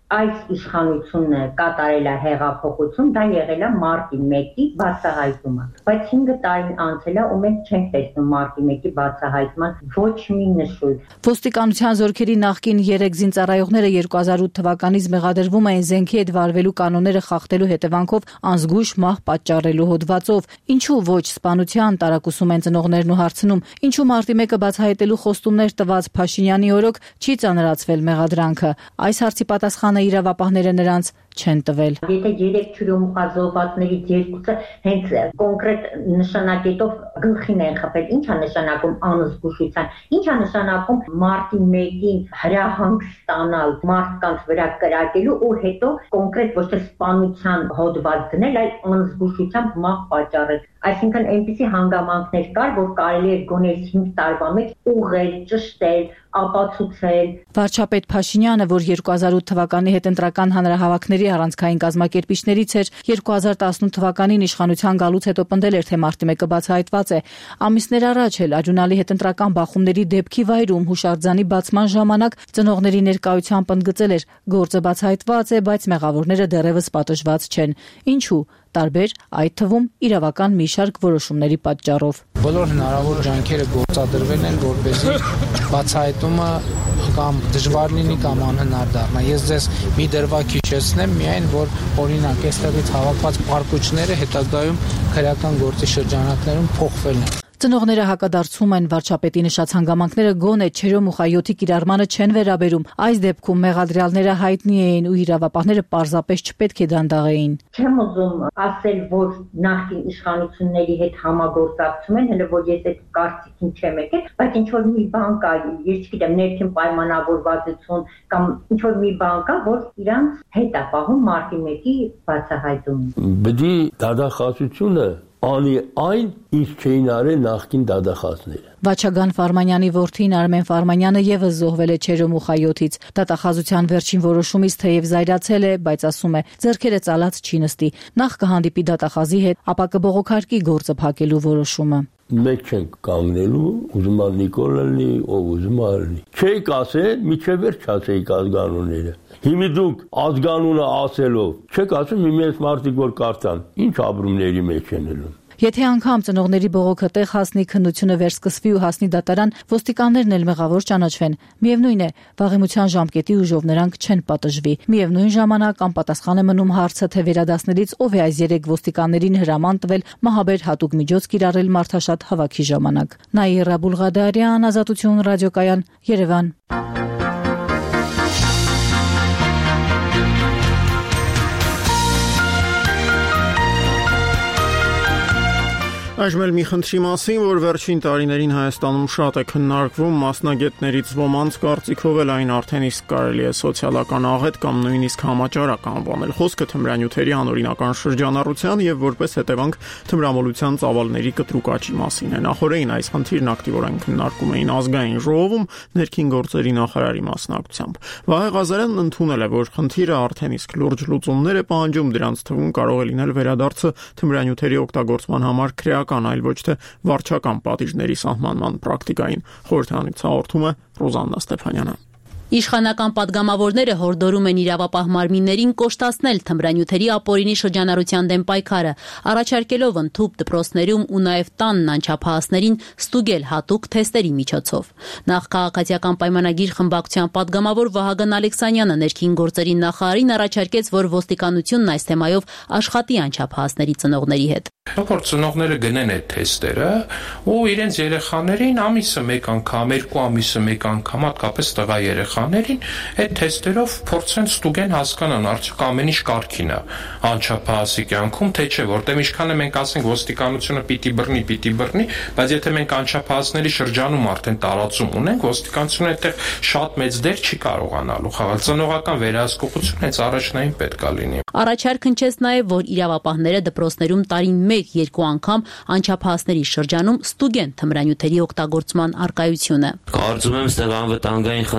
Speaker 16: այս իշխանությունը կատարել է հեղափոխություն, դա եղել է մարտի 1-ի բացահայտումը, բայց 5 տարին անցել է ու մենք չենք տեսնում մարտի 1-ի բացահայտման ոչ մի նշույլ։
Speaker 15: Ոստիկանության զորքերի նախկին 3 զինծառայողները 2008 թվականից մեղադրվում էին զենքի հետ վարվելու կանոնները խախտելու հետևանքով անզգույշ մահ պատճառելու հոդվածով։ Ինչու ոչ սպանության տարակուսում են ծնողներն ու հարցնում, ինչու մարտի 1-ը բացահայտելու խոստումներ տված Փաշինյանի օրոք չի ծանրացվել մեղադրանքը։ Այս հարցի պատասխանը իրավապահները նրանց չեն տվել։
Speaker 16: Եթե 3 թյուրոմուխազոհվածներից 2-ը հենց կոնկրետ նշանակետով գլխին են խփել, ի՞նչ է նշանակում անզգուշության, ի՞նչ է նշանակում մարտի 1-ին հրահանգ ստանալ մարդկանց վրա կրակելու ու հետո կոնկրետ ոչ թե սպանության հոդված դնել, այլ անզգուշությամբ մահ պատճառել։ Այսինքն այնպիսի հանգամանքներ կար, որ կարելի է գոնե 5 տարվա մեջ ուղղել, ճշտել, ապացուցել։
Speaker 15: Վարչապետ Փաշինյանը, որ 2008 թվականի հետընտրական հանրահավաքների առանցքային կազմակերպիչներից էր, 2018 թվականին իշխանության գալուց հետո պնդել էր, թե մարտի 1-ը բացահայտված է։ Ամիսներ առաջ էլ Աջունալի հետընտրական բախումների դեպքի վայրում հուշարձանի բացման ժամանակ ծնողների ներկայությամբ ընդգծել էր, գործը բացահայտված է, բայց մեղավորները դեռևս պատժված չեն։ Ինչու՞։ Տարբեր, այդ թվում իրավական մի շարք որոշումների պատճառով։
Speaker 17: Բոլոր հնարավոր ջանքերը գործադրվել են, որպեսզի բացահայտումը կամ դժվար լինի կամ անհնար դառնա։ Ես ձեզ մի դրվագ հիշեցնեմ, միայն որ օրինակ այստեղից հավաքված պարկուճները հետագայում քրեական գործի շրջանակներում փոխվել են։
Speaker 15: Ծնողները հակադարձում են վարչապետի նշած հանգամանքները գոնե չերոմուխայոթի կիրառմանը չեն վերաբերում։ Այս դեպքում մեղադրյալները հայտնի էին ու իրավապահները պարզապես չպետք է դանդաղեին։
Speaker 16: Չեմ ուզում ասել, որ նախկին իշխանությունների հետ համագործակցում են, հələ որ ես այդ կարծիքին չեմ եկել, բայց ինչ որ մի բան կա, ես չգիտեմ, ներքին պայմանավորվածություն կամ ինչ որ մի բան կա, որ իրանց հետ է պահում մարտի 1-ի բացահայտումը։
Speaker 18: Բդի դադախազությունը անի այն, ինչ չէին արել նախկին դադախազները։
Speaker 15: Վաչագան Ֆարմանյանի որդին Արմեն Ֆարմանյանը եւս զոհվել է Չերոմուխայոթից։ Դատախազության վերջին որոշումից թեև զայրացել է, բայց ասում է, ձեռքերը ծալած չի նստի։ Նախ կհանդիպի դատախազի հետ, ապա կբողոքարկի գործը փակելու որոշումը։
Speaker 18: Մենք չենք կանգնելու, ուզում ալ Նիկոլ լինի, ով ուզում ալ լինի։ Չէիք ասել, միջև վերջ չասեիք ազգանունները։ Հիմա դուք ազգանունը ասելով, չեք ասում մի մեծ մարդիկ որ կարծան, ինչ ապրումների մեջ են ելնում։
Speaker 15: Եթե անգամ ծնողների բողոքը տեղ հասնի, քննությունը վերսկսվի ու հասնի դատարան, ոստիկաններն էլ մեղավոր ճանաչվեն։ Միևնույն է, վաղեմության ժամկետի ուժով նրանք չեն պատժվի։ Միևնույն ժամանակ անպատասխան է մնում հարցը, թե վերադասներից ով է այս 3 ոստիկաններին հրաման տվել մահաբեր հատուկ միջոց կիրառել մարդաշատ հավաքի ժամանակ։ Նաիրա Բուլղադարյան, Ազատություն ռադիոկայան, Երևան։
Speaker 1: Այժմ էլ մի խնդրի մասին, որ վերջին տարիներին Հայաստանում շատ է քննարկվում, մասնագետներից ոմանց կարծիքով էլ այն արդեն իսկ կարելի է սոցիալական աղետ կամ նույնիսկ համաճարակ անվանել։ Խոսքը թմրանյութերի անօրինական շրջանառության եւ որպես հետևանք թմրամոլության ծավալների կտրուկ աճի մասին է։ Նախորդին այս խնդիրն ակտիվորեն քննարկում էին ազգային ժողովում ներքին գործերի նախարարի մասնակցությամբ։ Վահե Ղազարյանն ընդունել է, որ խնդիրը արդեն իսկ լուրջ լուծումներ է պահանջում, դրանց թվում կարող է լինել վերադարձը թմրանյութերի օգտագործման համար այլ ոչ թե վարչական պատիժների սահմանման պրակտիկային։ Խորհրդանից հաղորդում է Ռոզաննա Ստեփանյանը։
Speaker 19: Իշխանական падգամավորները հորդորում են իրավապահ մարմիններին կոշտացնել թմրանյութերի ապօրինի շրջանառության դեմ պայքարը, առաջարկելով ընդհուպ դպրոցներում ու նաև տանն անչափահասներին ստուգել հատուկ թեստերի միջոցով։ Նախ քաղաքացիական պայմանագիր խմբակցության падգամավոր Վահագն Ալեքսանյանը ներքին գործերի նախարարին առաջարկեց, որ ոստիկանությունն այս թեմայով աշխատի անչափահասների ծնողների հետ։
Speaker 20: Որ ծնողները գնեն այդ թեստերը ու իրենց երեխաներին ամիսը մեկ անգամ, 2 ամիսը մեկ անգամ, հատկապես տղա երեխաներին այդ թեստերով փորձեն ստուգեն, հասկանան, արդյոք ամեն ինչ կարգին է անչափահասի կյանքում, թե չէ, որտեղ ինչքան է մենք ասենք ոստիկանությունը պիտի բռնի, բայց եթե մենք անչափահասների շրջանում արդեն տարածում ունենք, ոստիկանությունը այդտեղ շատ մեծ դեր չի կարողանալու խաղալ։ Ծնողական վերահսկողություն հենց առաջնային պետք է լինի։
Speaker 19: Առաջարկ հնչեց նաև, որ իրավապահները դպրոցներում տարին 1-2 անգամ անչափահասների շրջանում ստուգեն թմրանյութերի օգտագործման առկայությունը։
Speaker 21: Կարծում եմ, ստեղ անվտանգային խնդիրներ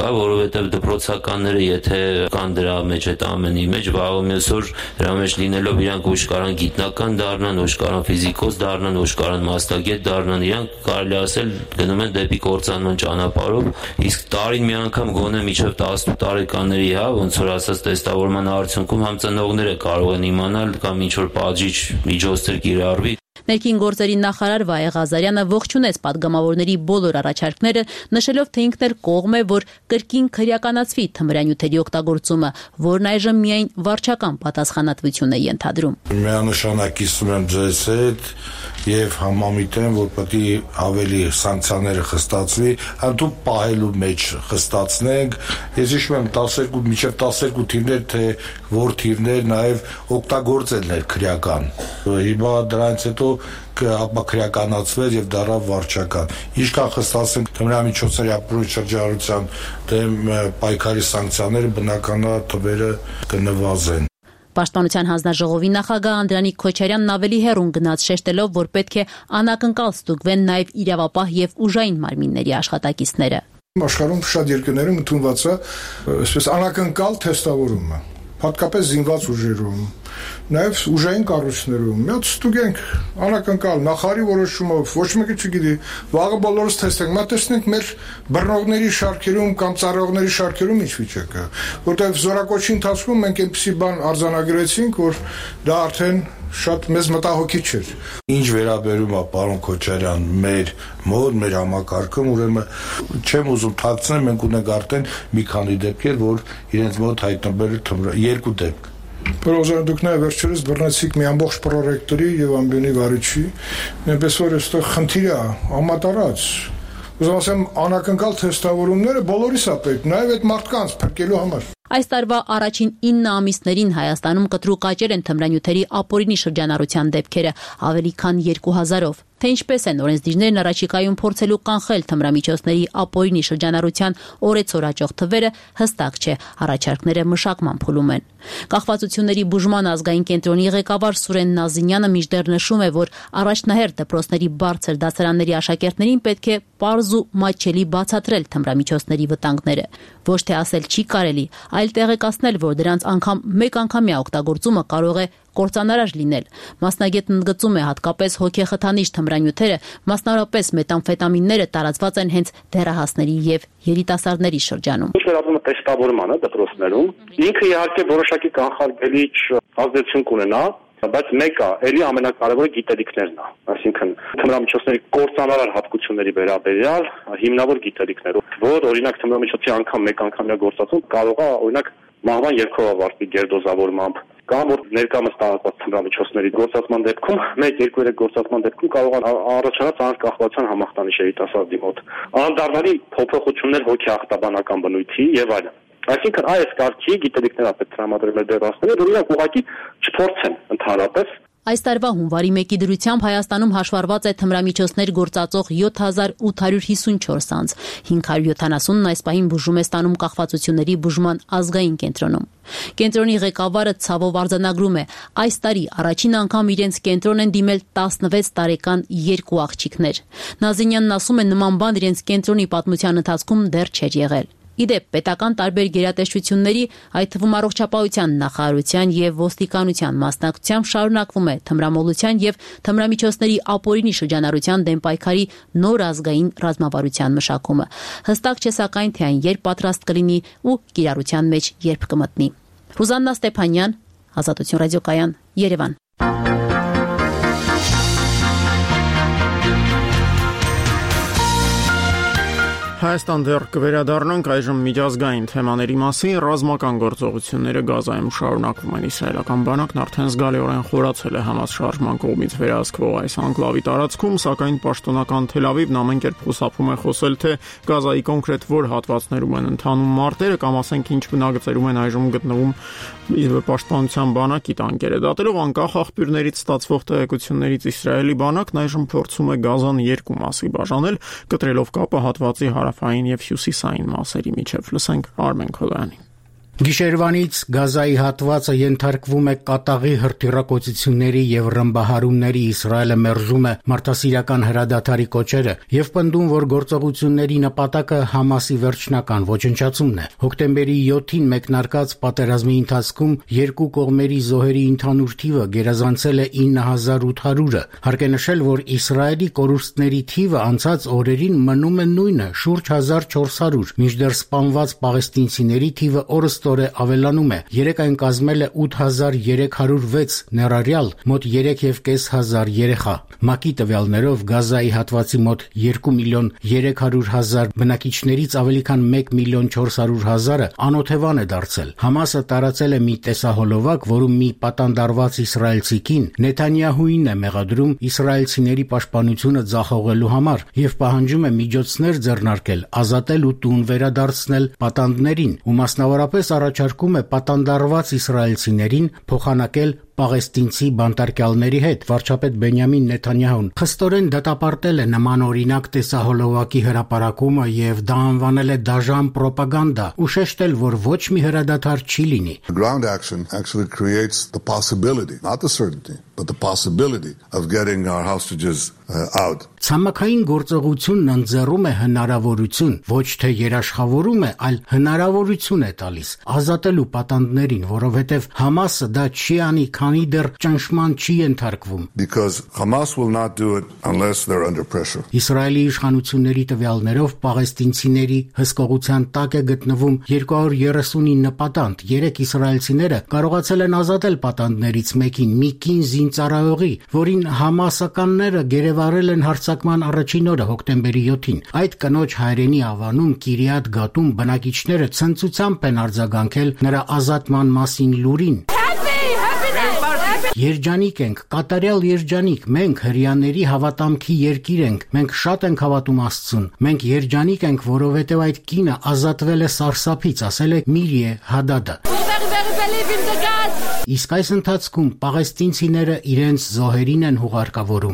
Speaker 21: կա, որովհետև դպրոցականները եթե կան դրա մեջ այդ ամենի մեջ, վաղը մյուս օր դրա մեջ լինելով իրանք ոչ կարան գիտնական դառնան, ոչ կարան ֆիզիկոս դառնան, ոչ կարան մասնագետ դառնան, իրանք կարելի ասել գնում են դեպի կործանման ճանապարհով, իսկ տարին մի անգամ գոնե մինչև 18 տարեկանների, ոնց որ ասած տեստավորման արդյունքում համ ծնողները կարող են իմանալ կամ ինչ որ պատժիչ միջոցներ կիրառվի։
Speaker 19: Ներքին գործերի նախարար Վայե Ղազարյանը ողջունեց падգամավորների բոլոր առաջարկները, նշելով, թե ինքն էլ կողմ է, որ կրկին քրեականացվի թմրանյութերի օգտագործումը, որն այժմ միայն վարչական պատասխանատվություն է ենթադրում։
Speaker 22: Միանշանակ կիսում եմ ձեզ հետ եւ համամիտեմ, որ պետք է ավելի սանկցիաները խստացվի, հատուկ պահելու մեջ խստացնենք։ Ես հիշում եմ 12 մինչև 12 թիվներ, թե որ թիվներ նաեւ օգտագործելն էր քրեական։ Հիմա դրանից հետո ապա քրեականացվեց եւ դառավ վարչական։ Ինչքան խստացնենք թմրամիջոցների ապօրինի շրջանառության դեմ պայքարի սանկցիաները, բնական է թվերը կնվազեն։
Speaker 19: Պաշտպանության հանձնաժողովի նախագահ Անդրանիկ Քոչարյանն ավելի հեռուն գնաց շեշտելով, որ պետք է անակնկալ ստուգվեն նաև իրավապահ եւ ուժային մարմինների աշխատակիցները։
Speaker 23: Աշխարհում շատ երկրներում ընդունված է այսպես անակնկալ թեստավորումը, հատկապես զինված ուժերում, նաև ուժային կառույցներում։ Միած ստուգենք անակնկալ նախարարի որոշումով, ոչ մեկը չգիտի, վաղը բոլորս թեստենք, մա տեսնենք մեր բռնողների շարքերում կամ ծառայողների շարքերում ինչ վիճակ է, որտեղ զորակոչի ընթացքում մենք այնպիսի բան արձանագրեցինք, որ դա արդեն շատ մեծ մտահոգիչ էր։
Speaker 22: Ինչ վերաբերում է պարոն Քոչարյան մեր մոտ, մեր համակարգում, ուրեմն չեմ ուզում թաքցնել, մենք ունենք արդեն մի քանի դեպքեր, որ իրենց մոտ հայտնվել է երկու դեպք։
Speaker 23: Պրոզան դուք նաև վերջերս բռնեցիք մի ամբողջ պրոռեկտորի եւ ամբիոնի վարչի, այնպես որ այստեղ խնդիր է համատարած։ Ուզում ասեմ, անակնկալ թեստավորումները բոլորիս է պետք, նաև այդ մարդկանց փրկելու համար։
Speaker 19: Այս տարվա առաջին 9 ամիսներին Հայաստանում կտրուկ աճել են թմրանյութերի ապօրինի շրջանառության դեպքերը ավելի քան 2000-ով։ Թե ինչպես են օրենսդիրներն առաջիկայում փորձելու կանխել թմրամիջոցների ապօրինի շրջանառության օրեցօր աճող թվերը, հստակ չէ, առաջարկները մշակման փուլում են։ Կախվածությունների բուժման ազգային կենտրոնի ղեկավար Սուրեն Նազինյանը մինչդեռ նշում է, որ առաջնահերթ դպրոցների բարձր դասարանների աշակերտներին պետք է պարզ ու մատչելի բացատրել թմրամիջոցների վտանգները։ Ոչ թե ասել չի կարելի, այլ տեղեկացնել, որ դրանց մեկ անգամյա օգտագործումը կարող է կործանարար լինել։ Մասնագետն ընդգծում է, հատկապես հոգեխթանիչ թմրանյութերը, մասնավորապես մեթամֆետամինները տարածված են հենց դեռահասների եւ երիտասարդների շրջանում։
Speaker 24: Ինչ վերաբերում է տեստավորմանը դպրոցներում, ինքը իհարկե որոշակի կանխարգելիչ ազդեցություն կունենա, բայց մեկը էլի ամենակարևորը գիտելիքներն է, այսինքն թմրամիջոցների կործանարար հատկությունների վերաբերյալ հիմնավոր գիտելիքներով, որ օրինակ թմրամիջոցի մեկ անգամյա գործածում կարող է օրինակ մահվան երգով ավարտվի գերդոզավորմամբ, կամ որ ներկայումս տարածված թմրամիջոցների գործածման դեպքում 1-2-3 գործածման դեպքում կարող է առաջանալ անկախվածության համախտանիշ երիտասարդի մոտ, անդառնալի փոփոխություններ հոգեախտաբանական բնույթի եւ այլն։ Այսինքն այս կարգի գիտելիքները պետք է տրամադրել դեռահասներին, որ իրենք ուղղակի չփորձեն ընդհանրապես։
Speaker 19: Այս տարվա հունվարի 1-ի դրությամբ Հայաստանում հաշվառված է թմրամիջոցներ գործածող 7854 անձ, 570-ն այս պահին բուժում է ստանում կախվածությունների բուժման ազգային կենտրոնում։ Կենտրոնի ղեկավարը ցավով արձանագրում է, այս տարի առաջին անգամ իրենց կենտրոն են դիմել 16 տարեկան 2 աղջիկներ։ Նազինյանն ասում է, նման բան իրենց կենտրոնի պատմության ընթացքում դեռ չէր եղել։ Իդեպ, պետական տարբեր գերատեսչությունների, այդ թվում առողջապահության նախարարության եւ ոստիկանության մասնակցությամբ շարունակվում է թմրամոլության եւ թմրամիջոցների ապօրինի շրջանառության դեմ պայքարի նոր ազգային ռազմավարության մշակումը։ Հստակ չէ սակայն, թե այն երբ պատրաստ կլինի ու կիրառության մեջ երբ կմտնի։ Ռուզաննա Ստեփանյան, Ազատություն ռադիոկայան, Երևան։
Speaker 1: Հայաստան դեռ կվերադառնանք այժմ միջազգային թեմաների մասին։ Ռազմական գործողությունները Գազայում շարունակվում են։ Իսրայելական բանակն արդեն զգալիորեն խորացել է Համաս շարժման կողմից վերահսկվող այս անկլավի տարածքում, սակայն պաշտոնական Թել Ավիվն ամեն կերպ խուսափում է խոսել, թե Գազայի կոնկրետ որ հատվածներում են ընթանում մարտերը կամ ասենք ինչ բնագծերում են այժմ գտնվում պաշտպանության բանակի տանկերը։ Դատելով անկախ աղբյուրներից ստացվող տեղեկություններից Իսրայելի բանակն այժմ փորձում է Գազան երկու մասի բաժանել, կտրելով կապը հատվածի հարավային եւ հյուսիսային մասերի միջև։ Լսենք Արմեն Քոլյանի։
Speaker 2: Գիշերվանից Գազայի հատվածը ենթարկվում է կատաղի հրթիռակոծությունների եւ ռմբահարումների Իսրայելը մերժում է մարդասիրական հրադադարի կոչերը եւ պնդում, որ գործողությունների նպատակը Համասի վերջնական ոչնչացումն է։ Հոկտեմբերի 7-ին մեկնարկած պատերազմի ընթացքում երկու կողմերի զոհերի ընդհանուր թիվը գերազանցել է 9800-ը։ Հարկ է նշել, որ Իսրայելի կորուստների թիվը անցած օրերին մնում է նույնը՝ շուրջ 1400, մինչդեռ սպանված պաղեստինցիների թիվը օրստորե ավելանում է։ Երեկ այն կազմել է 8306 ներառյալ մոտ 3500 երեխա։ ՄԱԿ-ի տվյալներով Գազայի հատվածի մոտ 2,3 միլիոն բնակիչներից ավելի քան 1,4 միլիոն անօթևան է դարձել։ Համասը տարածել է մի տեսահոլովակ, որում մի պատանդարված իսրայելցի կին Նեթանյահուին է մեղադրում իսրայելցիների պաշտպանությունը ձախողելու համար եւ պահանջում է միջոցներ ձեռնարկել ազատել ու տուն վերադարձնել պատանդներին ու մասնավորապես առաջարկում է պատանդարված իսրայելցիներին փոխանակել պաղեստինցի բանտարկյալների հետ։ Վարչապետ Բենյամին Նեթանյահուն խստորեն դատապարտել է նման օրինակ տեսահոլովակի հրապարակումը եւ դա անվանել է դաժան պրոպագանդա ու շեշտել, որ ոչ մի հրադադար չի լինի։
Speaker 4: Ground action actually creates the possibility, not the certainty, but the possibility of getting our hostages out.
Speaker 2: Ցամաքային գործողությունն ընձեռում է հնարավորություն, ոչ թե երաշխավորում է, այլ հնարավորություն է տալիս ազատելու պատանդներին, որովհետև Համասը դա չի անի, քանի դեռ ճնշման չի ենթարկվում։
Speaker 4: Because Hamas will not do it unless they're under pressure.
Speaker 2: Իսրայելի իշխանությունների տվյալներով պաղեստինցիների հսկողության տակ է գտնվում 239 պատանդ։ 3 իսրայելցիները կարողացել են ազատել պատանդներից մեկին՝ մի կին զինծառայողի, որին համասականները գերեվարել են հարձակման առաջին օրը հոկտեմբերի 7-ին։ Այդ կնոջ հայրենի ավանում Կիրիաթ Գատում բնակիչները ցնծությամբ են արձագանքել նրա ազատման մասին լուրին։ Երջանիկ ենք, կատարյալ երջանիկ, մենք հրեաների հավատամքի երկիր ենք, մենք շատ ենք հավատում Աստծուն, մենք երջանիկ ենք, որովհետև այդ կինը ազատվել է սարսափից, ասել է Միրիե Հադադը։ Իսկ այս ընթացքում պաղեստինցիները իրենց զոհերին են հուղարկավորում։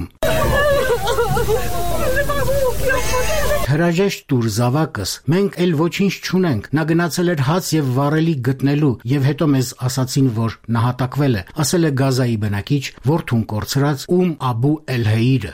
Speaker 2: Հրաժեշտ տուր զավակս, մենք էլ ոչինչ չունենք, նա գնացել էր հաց եւ վառելիք գտնելու եւ հետո մեզ ասացին, որ նահատակվել է, ասել է Գազայի բնակիչ, որդուն կորցրած Աբու Էլհեիրը։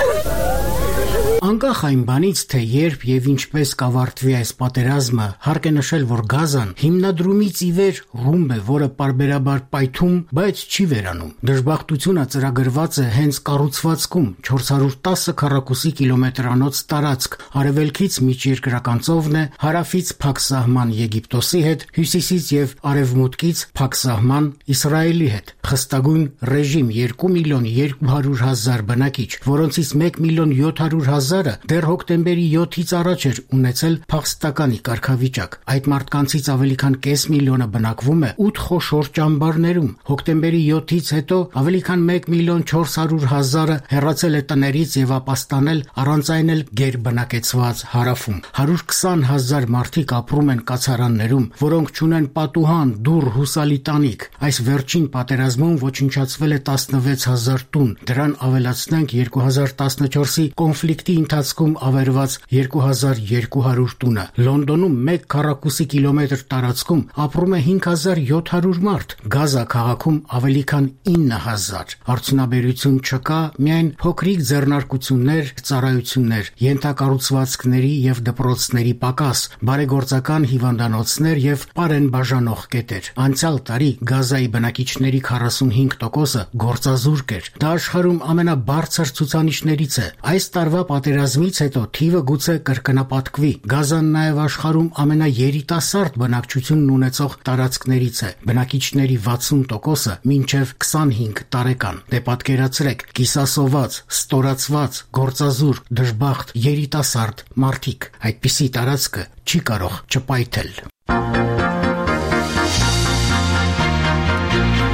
Speaker 2: Անկախ այն բանից, թե երբ եւ ինչպես կավարտվի այս պատերազմը, հարկ է նշել, որ Գազան հիմնադրումից ի վեր ռումբ է, որը պարբերաբար պայթում, բայց չի վերանում։ Դժբախտությունը ծրագրված է հենց կառուցվածքում՝ 410 քառակուսի կիլոմետրանոց տարածք, արևելքից միջերկրական ծովն է, հարավից փակ սահման Եգիպտոսի հետ, հյուսիսից եւ արևմուտքից փակ սահման Իսրայելի հետ։ Խստագույն ռեժիմ 2,2 միլիոն բնակիչ, որոնցից 1,7 միլիոն դեռ հոկտեմբերի 7-ից առաջ էր ունեցել փախստականի կարգավիճակ։ Այդ մարդկանցից ավելի քան կես միլիոնը բնակվում է 8 խոշոր ճամբարներում։ Հոկտեմբերի 7-ից հետո ավելի քան 1,4 միլիոն հեռացել է տներից եւ ապաստանել առանց այն էլ գերբնակեցված հարավում։ 120,000 մարդիկ ապրում են կացարաններում, որոնք չունեն պատուհան, դուռ, հուսալի տանիք։ Այս վերջին պատերազմում ոչնչացվել է 16,000 տուն։ Դրան ավելացնենք 2014-ի կոնֆլիկտի ընթացքում ավերված 2200 տունը։ Լոնդոնում 1 քառակուսի կիլոմետր տարածքում ապրում է 5700 մարդ, Գազա քաղաքում ավելի քան 9000։ Արդյունաբերություն չկա, միայն փոքրիկ ձեռնարկություններ, ծառայություններ, ենթակառուցվածքների եւ դպրոցների պակաս, բարեգործական հիվանդանոցներ եւ պարենբաժանող կետեր։ Անցյալ տարի Գազայի բնակիչների 45%-ը գործազուրկ էր։ Դա աշխարհում ամենաբարձր ցուցանիշներից է։ Այս տարվա պատերազմից հետո թիվը գուցե կրկնապատկվի։ Գազան նաև աշխարհում ամենաերիտասարդ բնակչությունն ունեցող տարածքներից է։ Բնակիչների 60%-ը մինչև 25 տարեկան։ Դե պատկերացրեք, կիսասոված, ստորացված, գործազուրկ, դժբախտ, երիտասարդ մարդիկ։ Այդպիսի տարածքը չի կարող չպայթել։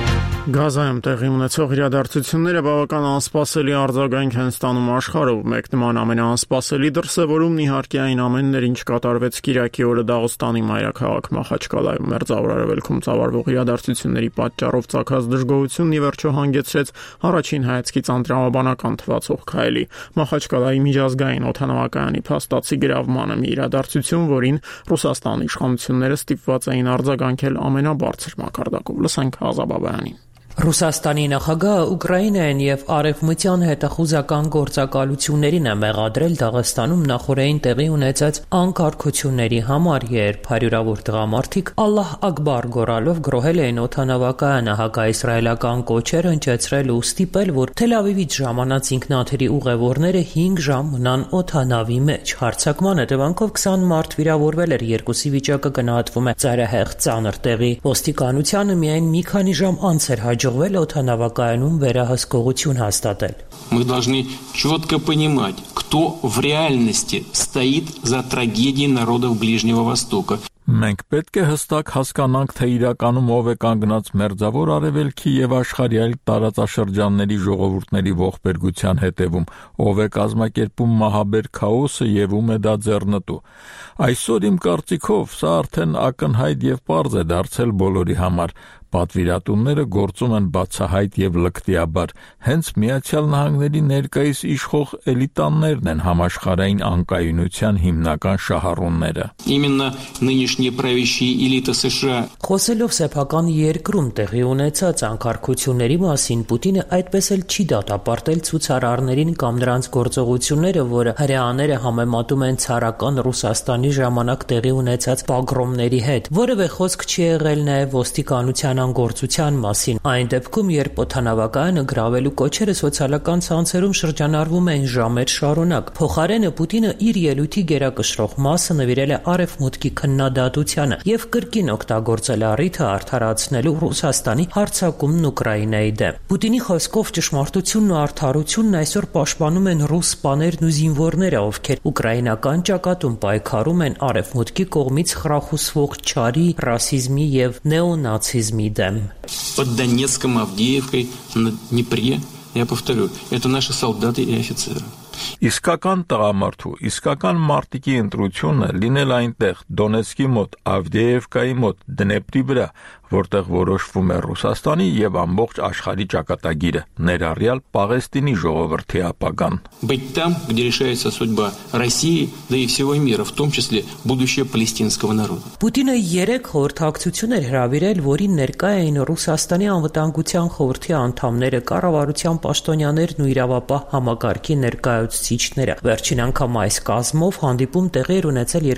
Speaker 1: Գազայում տեղի ունեցող իրադարձությունները բավական անսպասելի արձագանք են ստանում աշխարհում։ Մեկ նման ամենաանսպասելի դրսևորումն իհարկե այն ամենն ինչ կատարվեց Կիրակի օրը Դաղստանի մայրաքաղաք Մախաչկալայում։ Մերձավոր Արևելքում ծավալվող իրադարձությունների պատճառով ծագած դժգոհությունն ի վերջո հանգեցրեց առաջին հայացքից անտրամաբանական թվացող քայլի։ Մախաչկալայի միջազգային օդանավակայանի փաստացի գրավմանը մի իրադարձություն, որին Ռուսաստանի իշխանությունները ստիպված էին արձագանքել ամենաբարձր մակարդակով։ Լսենք Ազաբաբյանին։
Speaker 5: Ռուսաստանի նախագահը Ուկրաինային եւ արևմտյան հետախուզական գործակալություններին է մեղադրել Դաղստանում նախորդին տեղի ունեցած անկարգությունների համար, երբ հարյուրավոր տղամարդիկ «Ալլահ Ակբար» գոռալով գրոհել էին օդանավակայանը, հակաիսրայելական կոչեր հնչեցրել ու ստիպել, որ Թել Ավիվից ժամանած ինքնաթիռի ուղևորները 5 ժամ մնան օդանավի մեջ։ Հարձակման հետևանքով 20 մարդ վիրավորվել էր, երկուսի վիճակը գնահատվում է ծայրահեղ ծանր տեղի։ Ոստիկանությանը միայն մի քանի ժամ անց էր հաջողվել օդանավակայանում վերահսկողություն հաստատել։
Speaker 6: Мы должны четко понимать, кто в реальности стоит за трагедией народов Ближнего Востока.
Speaker 7: Մենք պետք է հստակ հասկանանք, թե իրականում ով է կանգնած Մերձավոր Արևելքի եւ աշխարհի այլ տարածաշրջանների ժողովուրդների ողբերգության հետևում, ով է կազմակերպում մահաբեր քաոսը եւ ում է դա ձեռնտու։ Այսօր իմ կարծիքով սա արդեն ակնհայտ եւ պարզ է դարձել բոլորի համար։ Պատվիրատուները գործում են բացահայտ եւ լկտիաբար։ Հենց Միացյալ Նահանգների ներկայիս իշխող էլիտաներն են համաշխարհային անկայունության հիմնական շահառուները։
Speaker 6: Именно нынешние правящие элиты США.
Speaker 5: Խոսելով սեփական երկրում տեղի ունեցած անկարգությունների մասին, Պուտինը այդպես էլ չի դատապարտել ցուցարարներին կամ նրանց գործողությունները, որը հրեաները համեմատում են ցարական Ռուսաստանի ժամանակ տեղի ունեցած պագրոմների հետ։ Որևէ խոսք չի եղել նաեւ ոստիկանության անգործության մասին։ Այն դեպքում, երբ օդանավակայանը գրավելու կոչերը սոցիալական ցանցերում շրջանառվում էին ժամեր շարունակ, փոխարենը Պուտինը իր ելույթի գերակշռող մասը նվիրել է արևմուտքի քննադատությանը եւ կրկին օգտագործել առիթը արդարացնելու Ռուսաստանի հարձակումն Ուկրաինայի դեմ։ Պուտինի խոսքով ճշմարտությունն ու արդարությունն այսօր պաշտպանում են ռուս սպաներն ու զինվորները, ովքեր ուկրաինական ճակատում պայքարում են արևմուտքի կողմից խրախուսվող չարի, ռասիզմի եւ նեոնացիզմի դեմ։
Speaker 6: Под Донецком, Авдеевкой, на Днепре, я повторю, это наши солдаты и офицеры.
Speaker 7: Իսկական տղամարդու, իսկական մարտիկի ընտրությունը լինել այնտեղ Դոնեցկի մոտ, Ավդեևկայի մոտ, Դնեպրի վրա, որտեղ որոշվում է Ռուսաստանի եւ ամբողջ աշխարհի ճակատագիրը, ներառյալ Պաղեստինի ժողովրդի ապագան։
Speaker 6: Быть там, где решается судьба России, да и всего мира, в том числе будущее палестинского народа.
Speaker 5: Պուտինը 3 խորհրդակցություն էր հրավիրել, որին ներկա էին Ռուսաստանի անվտանգության խորհրդի անդամները, կառավարության պաշտոնյաներն ու իրավապահ համակարգի ներկայացուցիչները։ Վերջին անգամ այս կազմով հանդիպում տեղի էր ունեցել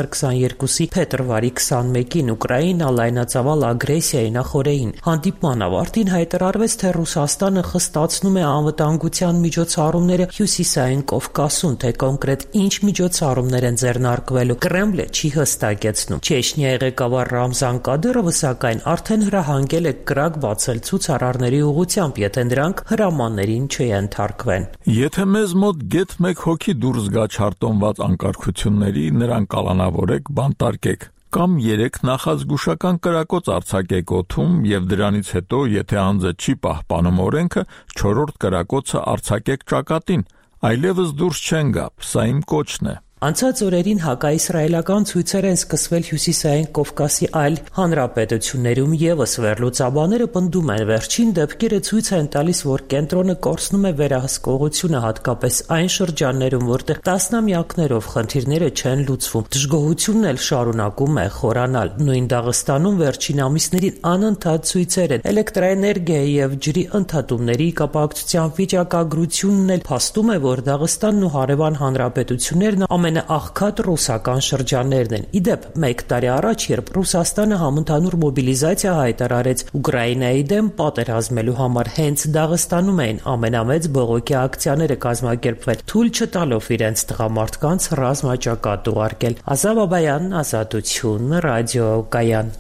Speaker 5: 2022-ի փետրվարի 21-ին Ուկրաինա լայնածավալ ագրեսիայի նախօրեին։ Հանդիպման ավարտին հայտարարվեց, թե Ռուսաստանը խստացնում է անվտանգության միջոցառումները Հյուսիսային Կովկասում, թե կոնկրետ ինչ միջոցառումներ են ձեռնարկվելու, Կրեմլը չի հստակեցնում։ Չեչնիայի ղեկավար Ռամզան Կադիրովը սակայն արդեն հրահանգել է կրակ բացել ցուցարարների ուղղությամբ, եթե նրանք հրամաններին չենթարկվեն։
Speaker 7: Եթե մեզ մոտ գեթ մեկ հոգի դուրս գա չարտոնված անկարգությունների, նրան կալանավորեք, բանտարկեք կամ 3 նախազգուշական կրակոց արձակեք օդում եւ դրանից հետո, եթե անձը չի պահպանում օրենքը, 4-րդ կրակոցը արձակեք ճակատին։ Այլևս դուրս չեն գա, սա իմ կոչն է։
Speaker 5: Անցած օրերին հակաիսրայելական ցույցեր են սկսվել Հյուսիսային Կովկասի այլ հանրապետություններում եւս վերլուծաբանները պնդում են, վերջին դեպքերը ցույց են տալիս, որ կենտրոնը կորցնում է վերահսկողությունը, հատկապես այն շրջաններում, որտեղ տասնամյակներով խնդիրները չեն լուծվում։ Դժգոհությունն էլ շարունակում է խորանալ։ Նույն Դաղստանում վերջին ամիսներին անընդհատ ցույցեր են։ Էլեկտրաէներգիայի եւ ջրի ընդհատումների կապակցությամբ վիճակագրությունն էլ փաստում է, որ Դաղստանն ու հարևան հանրապետություններն ամենաաղքատ ռուսական շրջաններն են։ Իդեպ, 1 տարի առաջ, երբ Ռուսաստանը համընդհանուր մոբիլիզացիա հայտարարեց Ուկրաինայի դեմ պատերազմելու համար, հենց Դաղստանում էին ամենամեծ բողոքի ակցիաները կազմակերպվել, թույլ չտալով իրենց տղամարդկանց ռազմաճակատ ուղարկել։ Ազատ Բաբայան, Ազատություն, ռադիոկայան։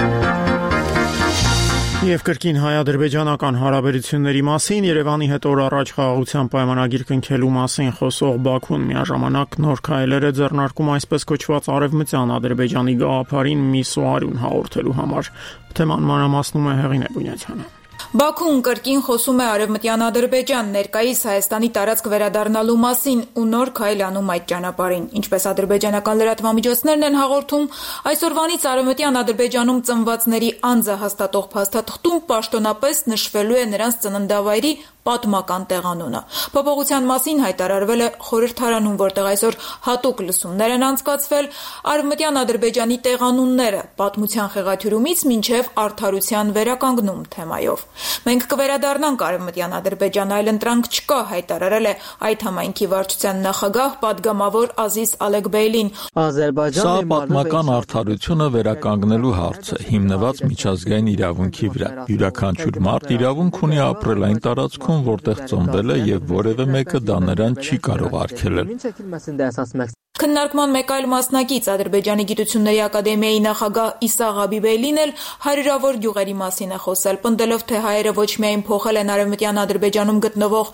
Speaker 1: Եվ կրկին հայ-ադրբեջանական հարաբերությունների մասին Երևանի հետ օր առաջ խաղաղության պայմանագիր կնքելու մասին խոսող Բաքուն միաժամանակ նոր քայլեր է ձեռնարկում այսպես կոչված արևմտյան Ադրբեջանի գաղափարին մի սուարյուն հաղորդելու համար։ Թեման մանրամասնում է Հեղինե Բունյացյանը։
Speaker 8: Բաքուն կրկին խոսում է Արևմտյան Ադրբեջան ներկայիս Հայաստանի տարածք վերադառնալու մասին ու նոր քայլ անում այդ ճանապարհին։ Ինչպես ադրբեջանական լրատվամիջոցներն են հաղորդում, այսօրվանից Արևմտյան Ադրբեջանում ծնվածների անձը հաստատող փաստաթղթում պաշտոնապես նշվելու է նրանց ծննդավայրի պատմական տեղանունը։ Փոփոխության մասին հայտարարվել է խորհրդարանում, որտեղ այսօր հատուկ լսումներ են անցկացվել Արևմտյան Ադրբեջանի տեղանունները պատմության խեղաթյուրումից մինչև արդարության վերականգնում թեմայով։ Մենք կվերադառնանք Արևմտյան Ադրբեջան, այլ ընտրանք չկա, հայտարարել է այդ համայնքի վարչության նախագահ պատգամավոր Ազիզ Ալեքբեյլին։
Speaker 7: Սա պատմական արդարությունը վերականգնելու հարց է, հիմնված միջազգային իրավունքի վրա։ Յուրաքանչյուր մարդ իրավունք ունի ապրել այն տարածքում, որտեղ ծնվել է, եւ որևէ մեկը դա նրան չի կարող արգելել։
Speaker 8: Քննարկման մեկ այլ մասնակից Ադրբեջանի գիտությունների ակադեմիայի նախագահ Իսա Ղաբիբեյլին էլ հարյուրավոր գյուղերի մասին է խոսել, պնդելով, թե հայերը ոչ միայն փոխել են Արևմտյան Ադրբեջանում գտնվող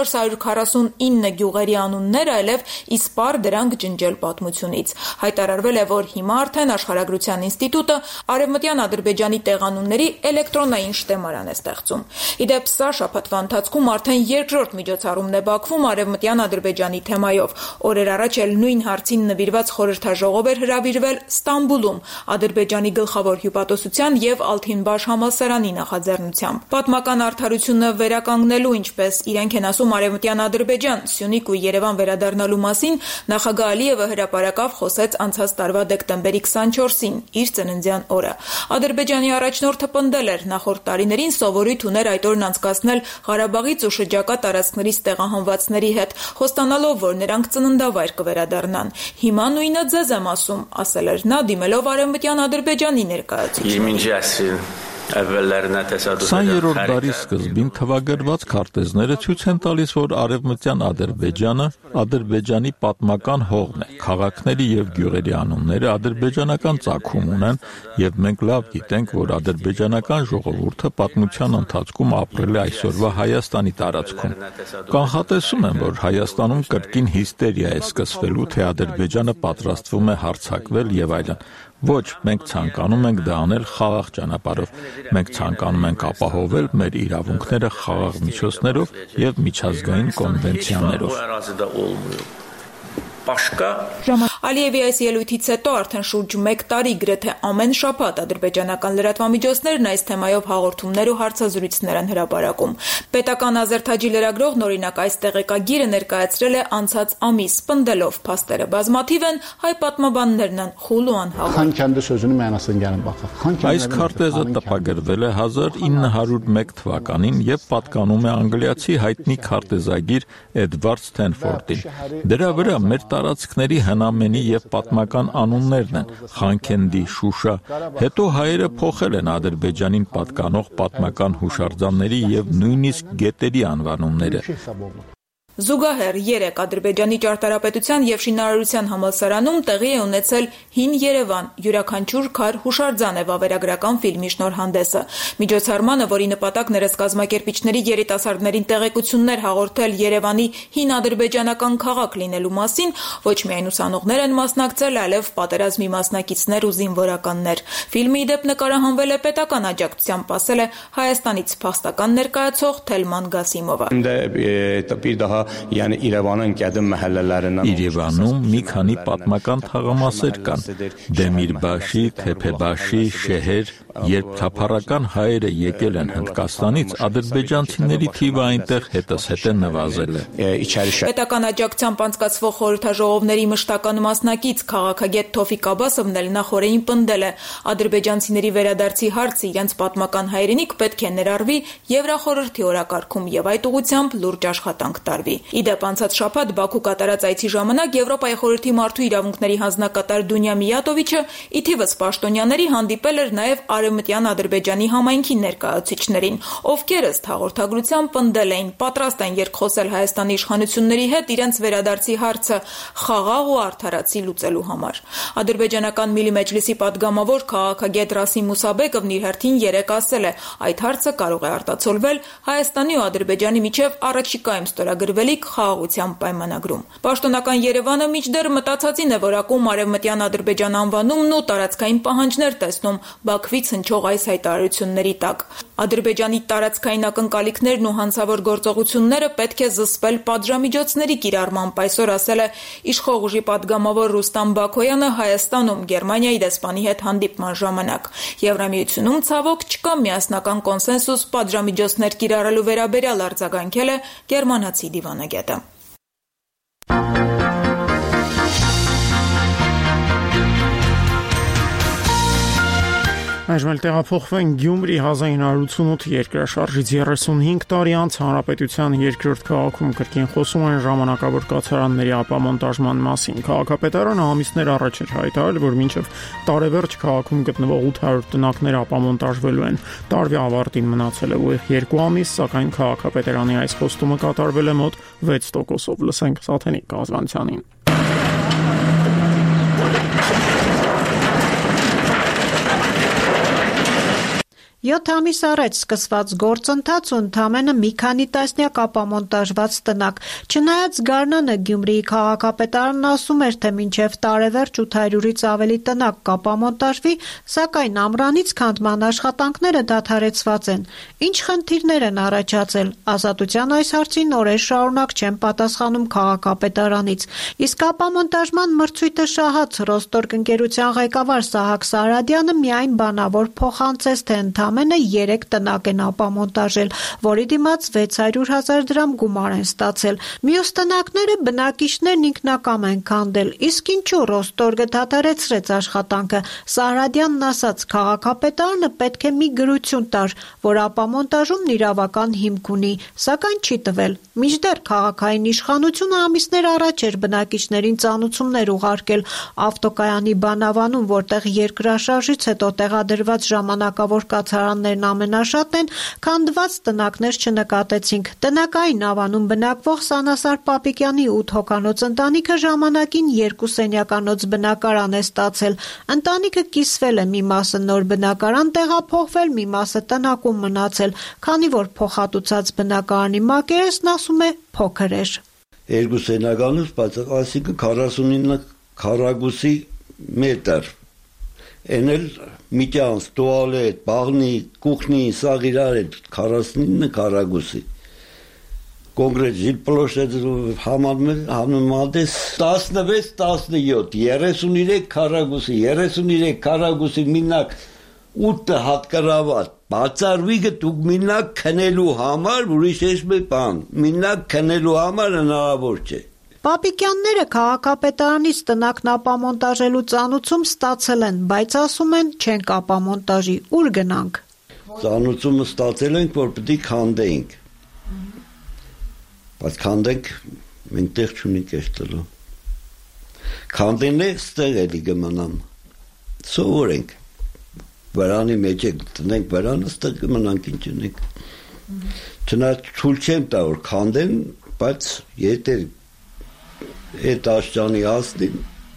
Speaker 8: 449 գյուղերի անուններ, այլև իսպառ դրանք ջնջել պատմությունից։ Հայտարարվել է, որ հիմա արդեն Աշխարհագրության ինստիտուտը Արևմտյան Ադրբեջանի տեղանունների էլեկտրոնային շտեմարան է ստեղծում։ Իդեպ սա շաբաթվա ընթացքում արդեն երկրորդ միջոցառումն է Բաքվում Արևմտյան Ադրբեջանի թեմայով։ Օրեր առաջ էլ նույն հարցին նվիրված խորհրդաժողով էր հրավիրվել Ստամբուլում Ադրբեջանի գլխավոր հյուպատոսության եւ Ալթինբաշ համալսարանի նախաձեռնությամբ։ Պատմական արդարությունը վերականգնելու, ինչպես իրենք են ասում Արևմտյան Ադրբեջան, Սյունիք ու Երևան վերադառնալու մասին նախագահ Ալիևը հրապարակավ խոսեց անցած տարվա դեկտեմբերի 24-ին, իր ծննդյան օրը։ Ադրբեջանի առաջնորդը պնդել էր նախորդ տարիներին սովորույթ ուներ այդ օրն անցկացնել Ղարաբաղից ու շրջակա տարածքներից տեղահանվածների հետ, խոստանալով, որ նրանք ծննդավայր կվերադառնան։ Հիմա նույնը ձեզ եմ ասում, ասել էր նա, դիմելով Արևմտյան Ադրբեջանի ներկայացուցիչներին։
Speaker 7: 20-րդ դարի սկզբին թվագրված քարտեզները ցույց են տալիս, որ Արևմտյան Ադրբեջանը Ադրբեջանի պատմական հողն է։ Քաղաքների եւ գյուղերի անունները ադրբեջանական ծագում ունեն, եւ մենք լավ գիտենք, որ ադրբեջանական ժողովուրդը պատմության ընթացքում ապրել է այսօրվա Հայաստանի տարածքում։ Կանխատեսում եմ, որ Հայաստանում կրկին հիստերիա է սկսվելու, թե Ադրբեջանը պատրաստվում է հարձակվել եւ այլն։ Ոչ, մենք ցանկանում ենք դա անել խաղաղ ճանապարհով։ Մենք ցանկանում ենք ապահովել մեր իրավունքները խաղաղ միջոցներով եւ միջազգային կոնվենցիաներով։
Speaker 8: Ալիևի այս ելույթից հետո արդեն շուրջ 1 տարի գրեթե ամեն շաբաթ ադրբեջանական լրատվամիջոցներն այս թեմայով հաղորդումներ ու հարցազրույցներ են հրապարակում։ Պետական ազերթաջի լրագրողն օրինակ այս տեղեկագիրը ներկայացրել է անցած ամիս, պնդելով փաստերը բազմաթիվ են, հայ պատմաբաններն են խուլ ու անհավատ։
Speaker 7: Այս քարտեզը տպագրվել է 1901 թվականին եւ պատկանում է անգլիացի հայտնի քարտեզագիր Էդվարդ Սթենֆորդին։ Դրա վրա մեր տարածքների հնամենի եւ պատմական անուններն են՝ Խանքենդի, Շուշա։ Հետո հայերը փոխել են Ադրբեջանին պատկանող պատմական հուշարձանների եւ նույնիսկ գետերի անվանումները։
Speaker 8: Զուգահեռ 3 Ադրբեջանի ճարտարապետության եւ շինարարության համալսարանում տեղի է ունեցել Հին Երևան յուրաքանչյուր քար հուշարձան է վավերագրական ֆիլմի շնորհանդեսը։ Միջոցառմանը, որի նպատակն էր կազմակերպիչների երիտասարդներին տեղեկություններ հաղորդել Երևանի հին ադրբեջանական քաղաք լինելու մասին, ոչ միայն ուսանողներ են մասնակցել, այլև պատերազմի մասնակիցներ ու զինվորականներ։ Ֆիլմի դեպ նկարահանվել է պետական աջակցությամբ, ասել է Հայաստանից փախստական ներկայացող Թելման Գասիմովը։
Speaker 7: Երևանում մի քանի պատմական թաղամասեր կան՝ Դեմիրբաշի, Թեփեբաշի, Շեհեր։ Երբ թափառական հայերը եկել են Հնդկաստանից, ադրբեջանցիների թիվը այնտեղ հետզհետե նվազել է։
Speaker 8: Պետական աջակցությամբ անցկացվող խորհրդաժողովների մշտական մասնակից քաղաքագետ Թոֆիկ Աբասովն էլ նախորդին պնդել է, ադրբեջանցիների վերադարձի հարցը իրենց պատմական հայրենիք պետք է ներառվի Եվրախորհրդի օրակարգում եւ այդ ուղղությամբ լուրջ աշխատանք տարվի։ Իդեպ անցած շաբաթ Բաքու կատարած այցի ժամանակ Եվրոպայի խորհրդի մարդու իրավունքների հանձնակատար Դունյա Միյատովիչը ի թիվս պաշտոնյաների հանդիպել էր նաև Արևմտյան Ադրբեջանի համայնքի ներկայացուցիչներին, ովքեր ըստ հաղորդագրության պնդել էին պատրաստ են երկխոսել Հայաստանի իշխանությունների հետ իրենց վերադարձի հարցը խաղաղ ու արդարացի լուծելու համար։ Ադրբեջանական Միլի Մեջլիսի պատգամավոր քաղաքագետ Ռասիմ Մուսաբեկովն իր հերթին երեկ ասել է, այդ հարցը կարող է արտացոլվել Հայաստանի ու Ադրբեջանի միջև առաջիկայում ստորագրվելիք խաղաղության պայմանագրում։ Պաշտոնական Երևանը մինչդեռ մտածածին է որակում Արևմտյան Ադրբեջան անվանումն ու տարածքային պահանջներ տեսնում Բաքվից հնչող այս հայտարարությունների տակ։ Ադրբեջանի տարածքային ակնկալիքներն ու հանցավոր գործողությունները պետք է զսպել պատժամիջոցների կիրառմամբ, այսօր ասել է իշխող ուժի պատգամավոր Ռուստամ Բաքոյանը Հայաստանում Գերմանիայի դեսպանի հետ հանդիպման ժամանակ։ Եվրամիությունում ցավոք չկա միասնական կոնսենսուս պատժամիջոցներ կիրառելու վերաբերյալ, արձագանքել է գերմանացի դիվանագետը։
Speaker 1: Այժմ տեղափոխվենք Գյումրի 1988 երկրաշարժից 35 տարի անց հանրապետության երկրորդ քաղաքում կրկին խոսում են ժամանակավոր կացարանների ապամոնտաժման մասին։ Քաղաքապետարանը ամիսներ առաջ էր հայտարարել, որ մինչև տարեվերջ քաղաքում գտնվող 800 տնակներ ապամոնտաժվելու են։ Տարվա ավարտին մնացել է ուղիղ 2 ամիս, սակայն քաղաքապետարանի այս խոստումը կատարվել է մոտ 6%-ով։ Լսենք Սաթենիկ Կազանցյանին։
Speaker 9: 7 ամիս առաջ սկսված գործընթաց ու ընդամենը մի քանի տասնյակ ապամոնտաժված տնակ։ Չնայած Գարնանը Գյումրիի քաղաքապետարանն ասում էր, թե մինչև տարեվերջ 800-ից ավելի տնակ կապամոնտաժվի, սակայն ամռանից քանդման աշխատանքները դադարեցված են։ Ինչ խնդիրներ են առաջացել։ Ազատության այս հարցին օրեր շարունակ չեն պատասխանում քաղաքապետարանից։ Իսկ ապամոնտաժման մրցույթը շահած Ռոստորգ ընկերության ղեկավար Սահակ Սարադյանը միայն բանավոր փոխանցեց, թե ամենը 3 տնակ են ապամոնտաժել, որի դիմաց 600,000 դրամ գումար են ստացել։ Մյուս տնակները բնակիչներն ինքնակամ են քանդել, իսկ ինչու Ռոստորգը դադարեցրեց աշխատանքը։ Սարադյանն ասաց, քաղաքապետարանը պետք է մի գրություն տար, որ ապամոնտաժումն իրավական հիմք ունի, սակայն չի տվել։ Մինչդեռ քաղաքային իշխանությունը ամիսներ առաջ էր բնակիչներին ծանուցումներ ուղարկել ավտոկայանի բանավանում, որտեղ երկրաշարժից հետո տեղադրված ժամանակավոր կացարաններն ամենաշատն են, քանդված տնակներ չնկատեցինք։ Տնակային ավանում բնակվող Սանասար Պապիկյանի 8 հոգանոց ընտանիքը ժամանակին 2 սենյականոց բնակարան է ստացել։ Ընտանիքը կիսվել է, մի մասը նոր բնակարան տեղափոխվել, մի մասը տնակում մնացել, քանի որ փոխհատուցած բնակարանի մակերեսն ասում է փոքր էր։
Speaker 10: 2 սենյականոց, բայց այսինքն 49 քառակուսի մետր։ Էնել միջանց, տուալետ, բաղնի, կուխնի, սաղ իրար է 49 քառակուսի։ Կոնկրետ жилплощадь համեմատես 16-17, 33 քառակուսի, 33 քառակուսի մինակ 8 հատկարավատ, բացարվի գտուկ մինակ քնելու համար, ուրիշ ես մի բան, մինակ քնելու համար հնարավոր չէ։
Speaker 9: Պապիկյանները քաղաքապետարանից տնակն ապամոնտաժելու ծանուցում ստացել են, բայց ասում են չեն ապամոնտաժի, ուր գնանք։
Speaker 10: Ծանուցումը ստացել ենք, որ պետք է քանդենք։ Բայց քանդենք, մենք տեղ չունենք էստելու։ Քանդեն է ստեղ էլի կմնան։ Սովորենք։ Վրանի մեջ եք տնենք վրանը, ստեղ կմնանք ինչ ունենք։ Չնայած ցույց չեմ տա, որ քանդեն, բայց եթե այդ աշճանի հասնին,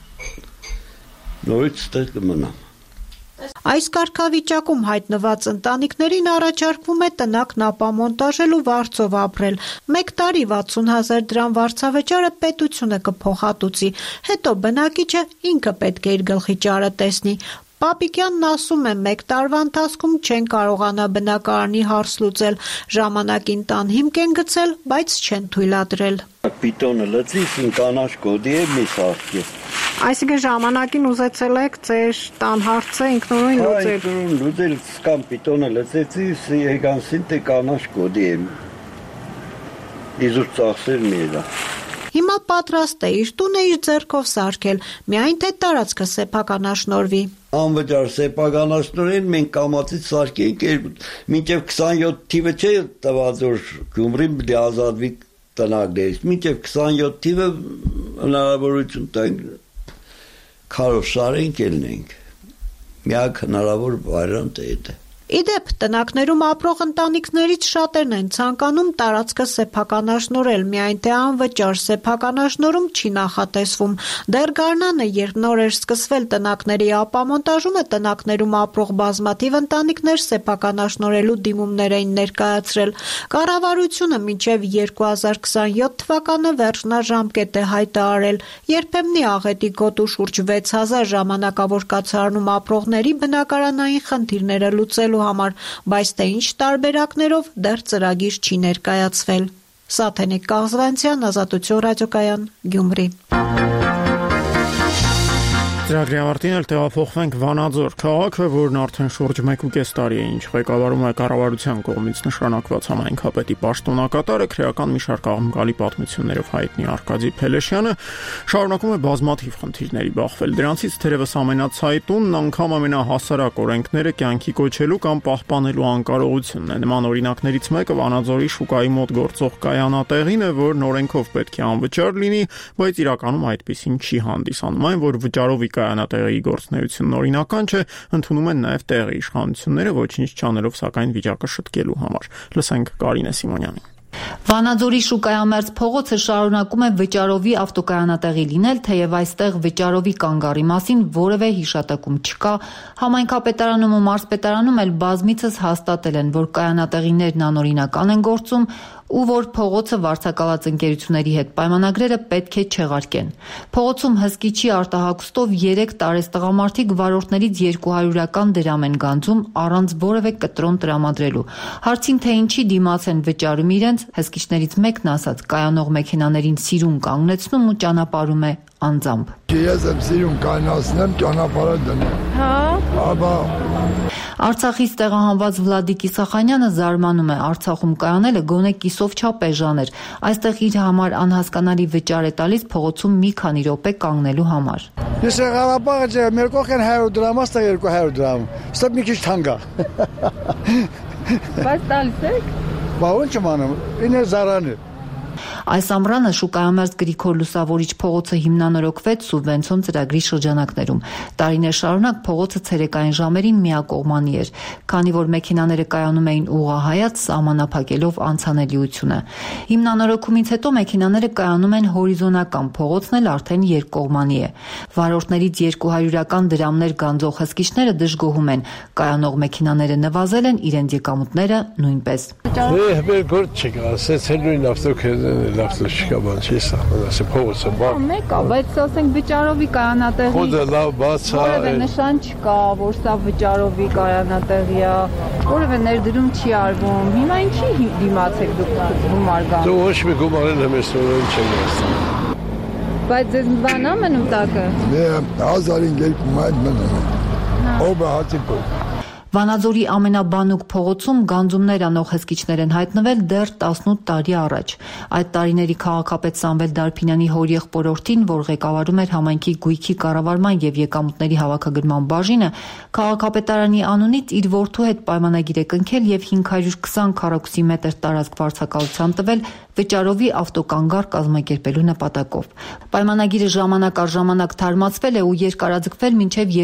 Speaker 10: նորից ստեղ կմնամ։
Speaker 9: Այս կարգավիճակում հայտնված ընտանիքներին առաջարկվում է տնակն ապամոնտաժել ու վարձով ապրել։ 1 տարի 60,000 դրամ վարձավճարը պետությունը կփոխհատուցի, հետո բնակիչը ինքը պետք է իր գլխի ճարը տեսնի։ Պապիկյանն ասում է, 1 տարվա ընթացքում չեն կարողանա բնակարանի հարց լուծել, ժամանակին տան հիմք են գցել, բայց չեն թույլատրել։
Speaker 10: Պիտոնը լծից կանաչ կոդի է մի սարքի։
Speaker 9: Այսինքն ժամանակին ուզեցել եք ձեր տան հարցը ինքնուրույն լուծել։
Speaker 10: Ինքնուրույն լուծել, կամ պիտոնը լծեցի, եկանսին թե կանաչ կոդի է։ Իզուր ծախսեր միերա։
Speaker 9: Հիմա պատրաստ է իր տունը իր ձեռքով սարքել, միայն թե տարածքը սեփականաշնորհվի։
Speaker 10: Անվճար սեփականաշնորհին մենք կամացից սարքենք, մինչև 27 թիվը չէ տված, որ Գյումրին պետք է ազատվի տնակներից, մինչև 27 թիվը հնարավորություն տանք, քարով շարենք ելնենք, միակ հնարավոր վարիանտը է։
Speaker 9: Իդեպ, տնակներում ապրող ընտանիքներից շատերն են ցանկանում տարածքը սեփականաշնորհել, միայն թե անվճար սեփականաշնորհում չի նախատեսվում։ Դեռ Գարնանը, երբ նոր էր սկսվել տնակների ապամոնտաժումը, տնակներում ապրող բազմաթիվ ընտանիքներ սեփականաշնորհելու դիմումներ էին ներկայացրել։ Կառավարությունը մինչև 2027 թվականը վերջնաժամկետ է հայտարարել, երբեմնի աղետի գոտու շուրջ 6000 ժամանակավոր կացարանում ապրողների բնակարանային խնդիրները լուծելու համար, բայց թե ինչ տարբերակներով դեռ ծրագիր չի ներկայացվել։ Սաթենիկ Կաղզվանցյան, Ազատություն ռադիոկայան, Գյումրի։
Speaker 1: Ծրագրի ավարտին էլ տեղափոխվենք Վանաձոր քաղաքը, որն արդեն շուրջ 1.5 տարի է ինչ ղեկավարում է կառավարության կողմից նշանակված համայնքապետի պաշտոնակատարը, քրեական մի շարք աղմկալի պատմություններով հայտնի Արկադի Փելեշյանը շարունակում է բազմաթիվ խնդիրների բախվել։ Դրանցից թերևս ամենացայտունն անգամ ամենահասարակ օրենքները կյանքի կոչելու կամ պահպանելու անկարողությունն է։ Նման օրինակներից մեկը Վանաձորի շուկայի մոտ գործող կայանատեղին է, որն օրենքով պետք է անվճար լինի, բայց իրականում այդպիսին չի հանդիսանում։ Այն, որ վճարով կայանատեղի գործունեությունն օրինական չէ, ընդունում են նաև տեղի իշխանությունները, ոչինչ չանելով սակայն վիճակը շտկելու համար։ Լսենք Կարինե Սիմոնյանին։
Speaker 15: Վանաձորի շուկայամերձ փողոցը շարունակում է վճարովի ավտոկայանատեղի լինել, թեև այստեղ վճարովի կանգառի մասին որևէ հիշատակում չկա։ Համայնքապետարանում ու մարզպետարանում էլ բազմիցս հաստատել են, որ կայանատեղիներն անօրինական են գործում ու որ փողոցը վարձակալած ընկերությունների հետ պայմանագրերը պետք է չեղարկեն։ Փողոցում հսկիչի արտահագուստով 3 տարեց տղամարդիկ վարորդներից 200-ական դրամ են գանձում առանց որևէ կտրոն տրամադրելու։ Հարցին թե ինչի դիմաց են վճարում իրենց, հսկիչներից մեկն ասաց, կայանող մեքենաներին սիրուն կանգնեցնում ու ճանապարհում է անձամբ։
Speaker 11: Ես եմ սիրուն կանացնեմ, ճանապարհը դնում։ Հա։ Աբա
Speaker 15: Արցախից տեղահանված Վլադիկ Իսախանյանը զարմանում է, Արցախում կայանելը գոնե կիսով չափ էժան էր։ Այստեղ իր համար անհասկանալի վճար է տալիս փողոցում մի քանի րոպե կանգնելու համար։
Speaker 11: Ես Ղարաբաղը մեր կողքեն 100 դրամ, աստա 200 դրամ։ Ստա մի քիչ թանկ է։
Speaker 15: Բայց տալիս եք։
Speaker 11: Բա ո՞նց եմ անում։ Ինը զարան է։
Speaker 15: Այս ամռանը շուկայամերձ Գրիգոր Լուսավորիչ փողոցը հիմնանորոգվեց սուբվենցիոն ծրագրի շրջանակներում։ Տարիներ շարունակ փողոցը ցերեկային ժամերին միակողմանի էր, քանի որ մեքենաները կայանում էին ուղղահայաց, սահմանափակելով անցանելիությունը։ Հիմնանորոգումից հետո մեքենաները կայանում են հորիզոնական, փողոցն էլ արդեն երկկողմանի է։ Վարորդներից 200-ական դրամներ գանձող հսկիչները դժգոհում են, կայանող մեքենաները նվազել են, իրենց եկամուտները նույնպես։
Speaker 11: Լավտոշկա բան չի սա, ասե փողոցը բան։
Speaker 12: Մեկա, բայց ասենք վճարովի կայանատեղի։
Speaker 11: Խոդը լավ բաց է։
Speaker 12: Որևէ նշան չկա, որ սա վճարովի կայանատեղի է։ Որևէ ներդրում չի արվում։ Հիմա ինչի դիմացեք դուք գումար գան։
Speaker 11: Դու ոչ մի գումար եմ ստորեն չեմ ստանում։
Speaker 12: Բայց ձեզ բան ամենում տակը։
Speaker 11: Դե 1500 մայր մնում։ Ո՞վ է հատիկո։
Speaker 15: Վանաձորի ամենաբանուկ փողոցում գանձումներ անող հսկիչներ են հայտնվել դեռ 18 տարի առաջ։ Այդ տարիների քաղաքապետ Սամվել Դարփինյանի հորեղբորորդին, որ ղեկավարում էր համայնքի գույքի կառավարման եւ եկամուտների հավաքագրման բաժինը, քաղաքապետարանի անունից իր որդու հետ պայմանագիր է կնքել եւ 520 քառակուսի մետր տարածք վարձակալության տվել վճարովի ավտոկանգար կազմակերպելու նպատակով։ Պայմանագիրը ժամանակ առ ժամանակ թարմացվել է ու երկարաձգվել մինչև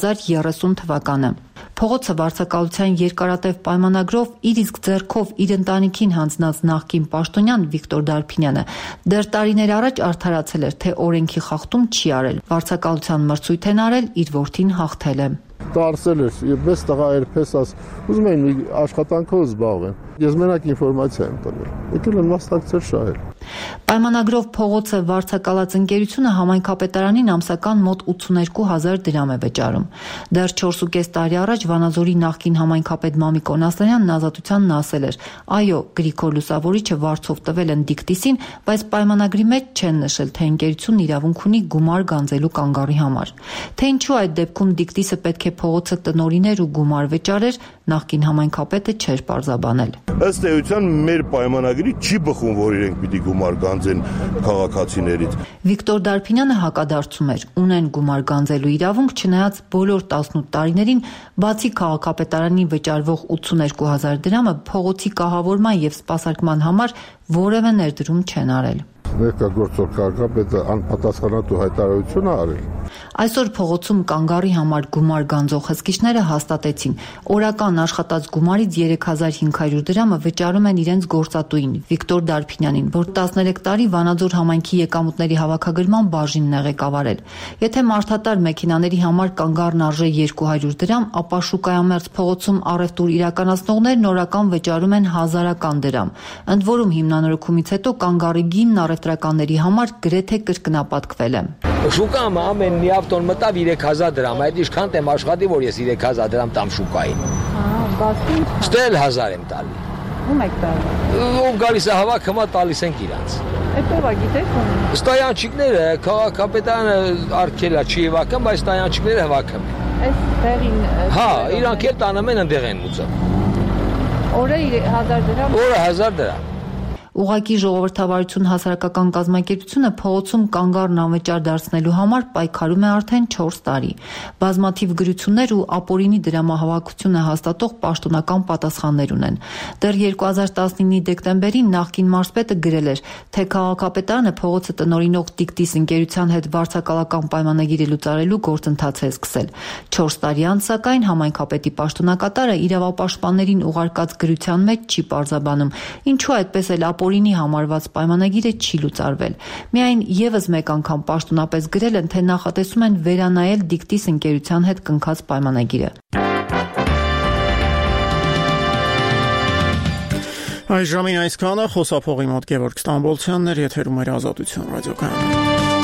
Speaker 15: 2030 թվականը։ Փողոցը վարձակալության երկարատև պայմանագրով իր իսկ ձեռքով իր ընտանիքին հանձնած նախկին պաշտոնյան Վիկտոր Դարփինյանը դեռ տարիներ առաջ արդարացել էր, թե օրենքի խախտում չի արել։ Վարձակալության մրցույթ են արել, իր որդին հաղթել է։
Speaker 11: Տարսել էր, ես տղա երբեսած ուզում էին մի աշխատանքով զբաղվեն։ Ես մենակ ինֆորմացիա եմ տվել։ Եկել են մասնակցել շահել։
Speaker 15: Պայմանագրով փողոցը վարձակալած ընկերությունը համայնքապետարանին ամսական մոտ 82,000 դրամ է վճարում։ Դեռ 4.5 տարի առաջ Վանաձորի նախկին համայնքապետ Մամիկ Օնասյանն ազատությանն ասել էր. «Այո, Գրիգոր Լուսավորիչը վարձով տվել են դիկտիսին, բայց պայմանագրի մեջ չեն նշել, թե ընկերությունն իրավունք ունի գումար գանձելու կանգառի համար։ Թե ինչու այդ դեպքում դիկտիսը պետք է փողոցը տնօրիներ ու գումար վճարեր, նախկին համայնքապետը չէր պարզաբանել։
Speaker 13: Ըստ էության մեր պայմանագրի չի բխում, որ իրենք պիտի գումար գանձեն քաղաքացիներից։
Speaker 15: Վիկտոր Դարփինյանը հակադարձում էր, ունեն գումար գանձելու իրավունք, չնայած բոլոր 18 տարիներին, բացի քաղաքապետարանին վճարվող 82,000 դրամը փողոցի կահավորման եւ սպասարկման համար որևէ ներդրում չեն արել։
Speaker 11: Ներկա գործող քաղաքապետը անպատասխանատու հայտարարություն է արել։
Speaker 15: Այսօր փողոցում կանգառի համար գումար գանձող հսկիչները հաստատեցին։ Օրական աշխատած գումարից 3500 դրամը վճարում են իրենց գործատուին Վիկտոր Դարփինյանին, որ 13 տարի Վանաձոր համայնքի եկամուտների հավաքագրման բաժինն է ղեկավարել։ Եթե մարդատար մեքենաների համար կանգառն արժե 200 դրամ, ապա շուկայամերձ փողոցում առևտուր իրականացնողներն օրական վճարում են 1000-ական դրամ։ Ընդ որում հիմնանորոգումից հետո կանգառի գինն առևտրականների համար գրեթե կրկնապատկվել է։
Speaker 14: Շուկայում ամեն մի ավտոն մտավ 3000 դրամ, այդ ինչքան տեմ աշխատի, որ ես 3000 դրամ տամ շուկային։
Speaker 12: Բացի
Speaker 3: Ստել 1000 եմ տալի։
Speaker 12: ում եք տալի։
Speaker 3: Ով գալիս է հավաք, հիմա տալիս ենք իրանց։
Speaker 12: Հետո գիտեք ում։
Speaker 3: Ստայանչիկները քաղաքապետարանը արգելա չի հավաքում, բայց ստայանչիկները հավաքում են։
Speaker 12: Այս տեղին
Speaker 3: Հա, իրանք էլ տանում են ընդեղ են ուծում։
Speaker 12: Օրը 1000 դրամ։
Speaker 3: Օրը 1000 դրամ։
Speaker 15: Ուղղակի ժողովրդավարություն հասարակական կազմակերպությունը փողոցում կանգառն անվճար դարձնելու համար պայքարում է արդեն 4 տարի։ Բազմաթիվ գրություններ ու ապօրինի դրամահավաքությունը հաստատող պաշտոնական պատասխաններ ունեն։ Դեռ 2019-ի դեկտեմբերին նախկին մարզպետը գրել էր, թե քաղաքապետարանը փողոցը տնօրինող Տիկտիս ընկերության հետ վարձակալական պայմանագիր լուծարելու գործընթաց է սկսել։ 4 տարի անց, սակայն, համայնքապետի պաշտոնակատարը իրավապաշտպաններին ուղարկած գրության մեջ չի պարզաբանում, ինչու այդպես էլ ապօրինի համարված պայմանագիրը չի լուծարվել։ Միայն եւս մեկ անգամ պաշտոնապես գրել են, թե նախատեսում են վերանայել Դիկտիս ընկերության հետ կնքած պայմանագիրը։
Speaker 1: Այս ժամին այսքանը, խոսափողի մոտ Գևորգ Ստամբոլցյանն էր, եթերում էր Ազատություն ռադիոկայանը։